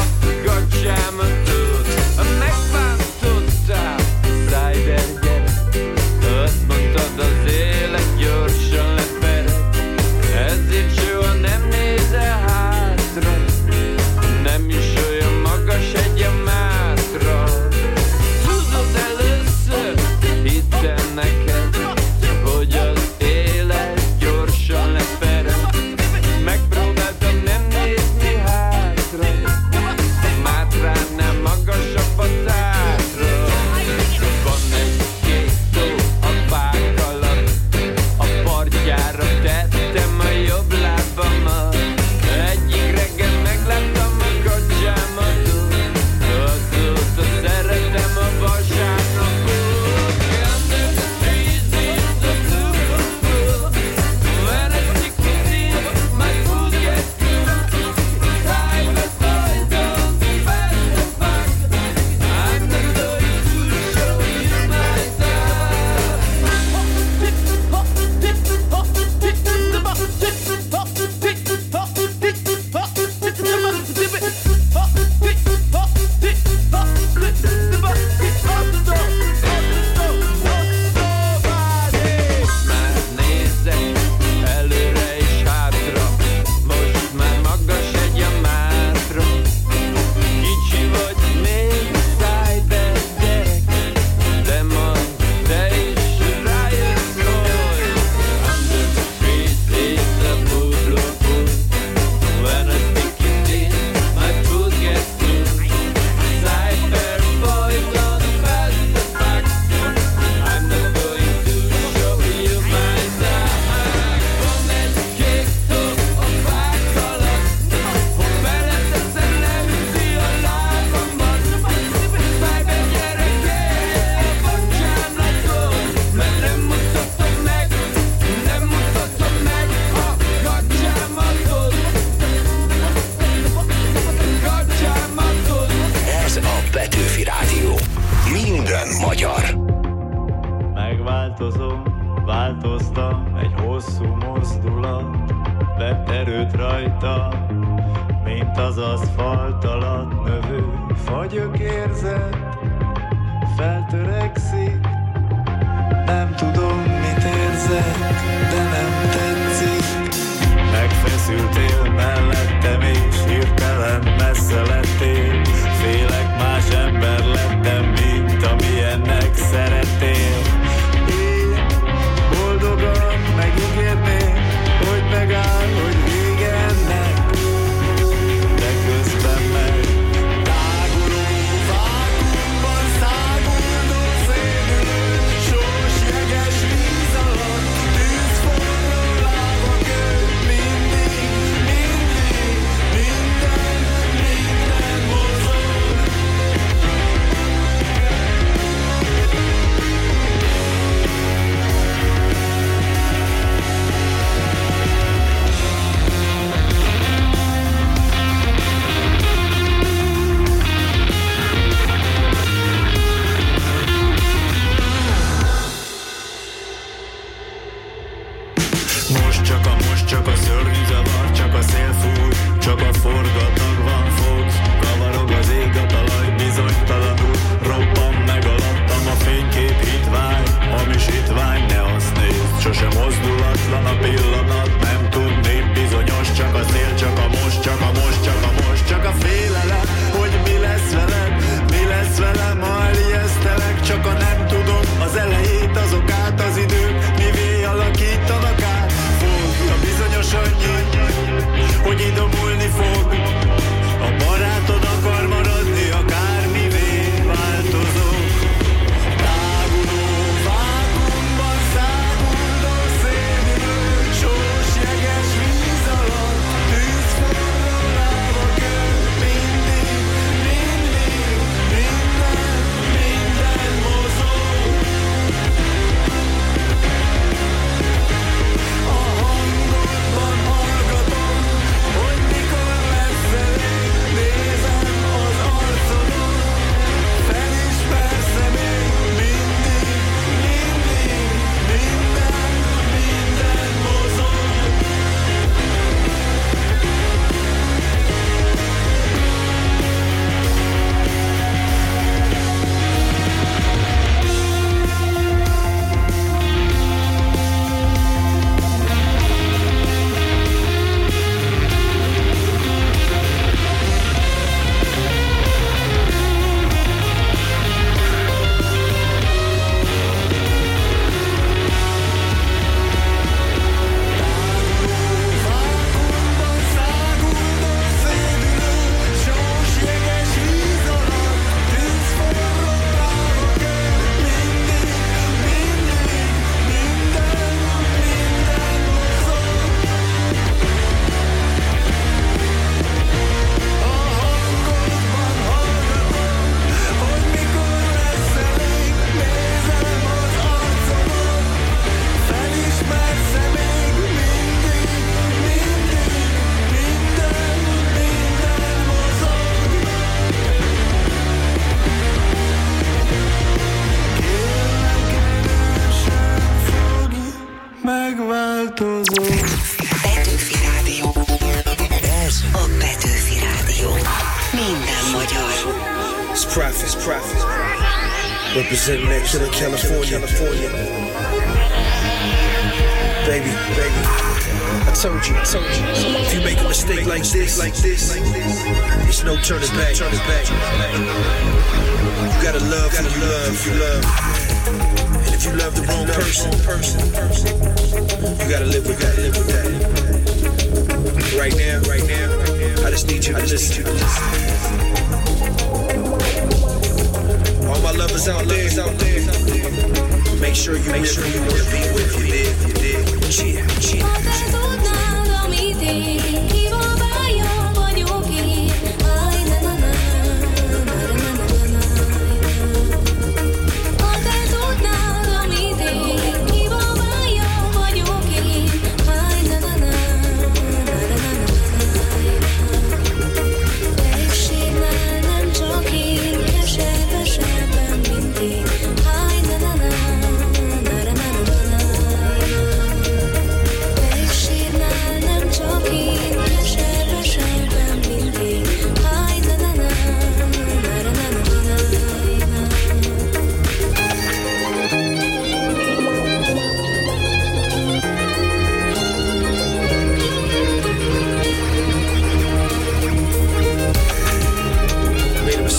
Ez a Petőfi Rádió. Minden magyar. Megváltozom, változtam, egy hosszú mozdulat vett erőt rajta, mint az aszfalt alatt növő fagyok érzet, feltörekszik, nem tudom mit érzek, de nem tetszik. Megfeszültél mellettem és hirtelen messze lettél, félek más ember lettem, mint amilyennek szerettél. Én boldogan megígérném, hogy megáll, hogy vége ennek, de közben meg táguló vákumban száguldó szédülő, sós jeges víz alatt, tűzforró lábak őt, mindig, mindig, minden, minden mozog. Most csak a, most csak a szörny zavar, csak a szél fúj, csak a forgatag van, fogsz, kavarog az ég, a talaj bizonytalanul, robban meg alattam a fénykép hitvány, hamis hitvány, ne azt nézd, sose mozdulatlan a pillanat, nem tudni, bizonyos, csak a szél, csak a most, csak a most, csak a most, csak a félelem, hogy mi lesz veled, mi lesz velem, ha elijesztelek, csak a nem tudom, az elejét, azok át az idők, mivé alakítanak át, fog a bizonyos annyi, hogy idomulni fog, a barátod akar maradni, akármivé változok. Táguló vákumban száguldó szédülő, sós jeges víz alatt, tűzforró lábak őt, mindig, mindig, minden, minden mozog. A hangodban hallgatom, hogy mikor lesz elég, nézem az arcodon, felismersz-e még, mindig, mindig, minden, minden mozog. Vákumban száguldó szédülő, sós jeges víz alatt, tűzforró lábak őt, mindig, mindig, minden, minden mozog. A hangodban hallgatom, hogy mikor lesz elég, nézem az arcodon, felismersz-e még, mindig, mindig, minden, minden mozog. Kérlek erősen fogj, megváltozom. Petőfi Rádió. Ez a Petőfi Rádió. Minden magyar. It's Prophet, it's Prophet. Representing that killer California, California. Baby, baby. I told you, I told you. If you make a mistake like this, like this, it's no turning back, turning back. You gotta love who you love, you love. And if you love the wrong person, you gotta live with that, live with that. Right now, right now, I just need you to listen. All my lovers out there, out there. Make sure you, make sure you wanna be with you, dig, you dig. Cheer, cheer. Ha te tudnád, amit én, kibabálja vagyok én. Aj, na na na, na na na na na. Ha te tudnád, amit én, kibabálja vagyok én. Aj, na na na, na na na na. Te is sírnál, nem csak én.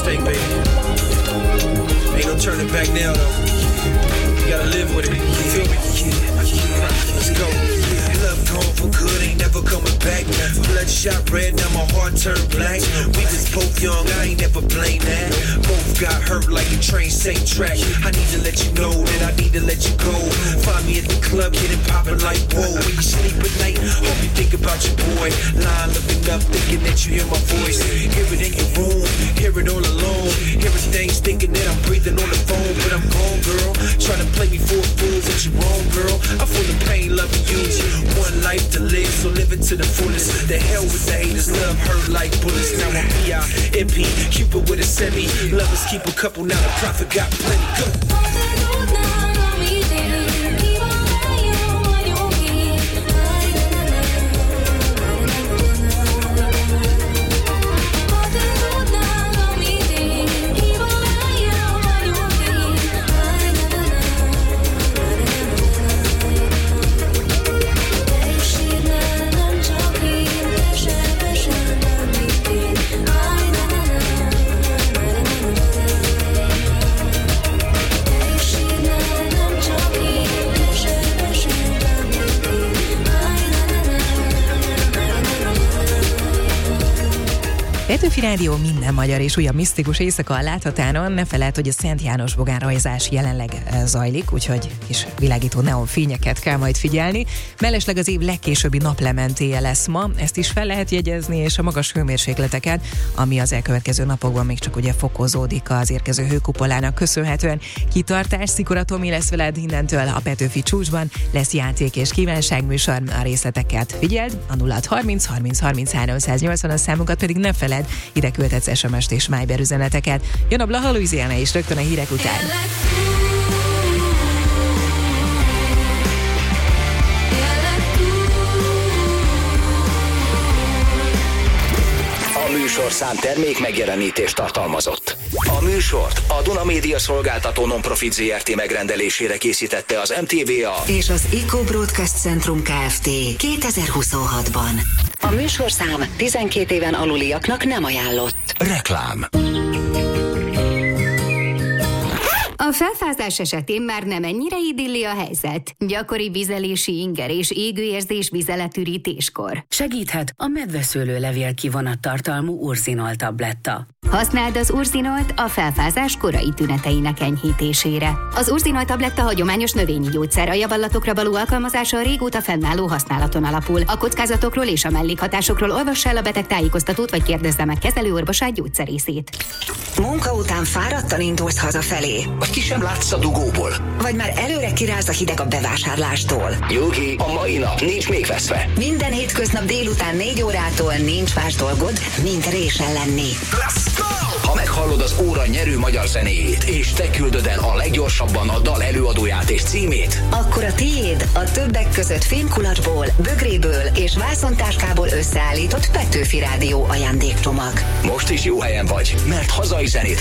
mistake, baby. Ain't no turning back now, though. You gotta live with it. You feel me? Let's go. Love gone for good, ain't never coming back. Bloodshot red, now my heart turned black. We was both young, I ain't never blame that. Both got hurt like a train, same track. I need to let you know that I need to let you go. Find me at the club, get it poppin' like whoa. When you sleep at night, hope you think about your boy. Lying looking up, thinking that you hear my voice. Hear it in your room, hear it all alone. Hearing things, thinking that I'm breathing on the phone, but I'm gone, girl. Trying to play me for a fool, but you're wrong, girl. I'm full of pain, loving you. One life to live, so live it to the fullest. The hell with the haters, love hurt like bullets. Now I'm P I M P, Cupid with a semi. Lovers keep a couple, now the prophet got plenty. Go! Petőfi Rádió, minden magyar és újabb misztikus éjszaka a láthatáron. Ne feledd, hogy a Szent János bogán rajzás jelenleg zajlik, úgyhogy kis világító neonfényeket kell majd figyelni. Mellesleg az év legkésőbbi naplementéje lesz ma, ezt is fel lehet jegyezni, és a magas hőmérsékleteket, ami az elkövetkező napokban még csak ugye fokozódik az érkező hőkupolának köszönhetően. Kitartás, Szikora Tomi lesz veled innentől a Petőfi csúcsban, lesz játék és kívánságműsor, a részleteket figyeld, a nulla harminc harminc harminc háromszáznyolcvan, a számunkat pedig ne feledd, ide küldhetsz es em es-t és Viber üzeneteket. Jön a Blaha Louisiana és rögtön a hírek után. A műsorszám termék megjelenítést tartalmazott. A műsort a Duna Média Szolgáltató Non-Profit zé er té megrendelésére készítette az em té vé á és az Eco Broadcast Centrum Kft. kétezer-huszonhatban. A műsorszám tizenkét éven aluliaknak nem ajánlott. Reklám. A felfázás esetén már nem ennyire idilli a helyzet. Gyakori vizelési inger és égőérzés vizeletürítéskor. Segíthet a medveszőlő levél kivonat tartalmú Urzinol tabletta. Használd az Urzinol a felfázás korai tüneteinek enyhítésére. Az Urzinol tabletta hagyományos növényi gyógyszer, a javallatokra való alkalmazása a régóta fennálló használaton alapul. A kockázatokról és a mellékhatásokról olvass el a beteg tájékoztatót, vagy kérdezze meg kezelőorvosát, gyógyszerészét. Munka után fáradtan indulsz hazafelé. Vagy ki sem látsz a dugóból. Vagy már előre kiráz a hideg a bevásárlástól. Nyugi, a mai nap nincs még veszve. Minden hétköznap délután négy órától nincs más dolgod, mint résen lenni. Ha meghallod az óra nyerő magyar zenéjét, és te küldöd el a leggyorsabban a dal előadóját és címét, akkor a tiéd a többek között fémkulacsból, bögréből és vászontáskából összeállított Petőfi Rádió ajándékcsomag. Most is jó helyen vagy, mert hazai zenét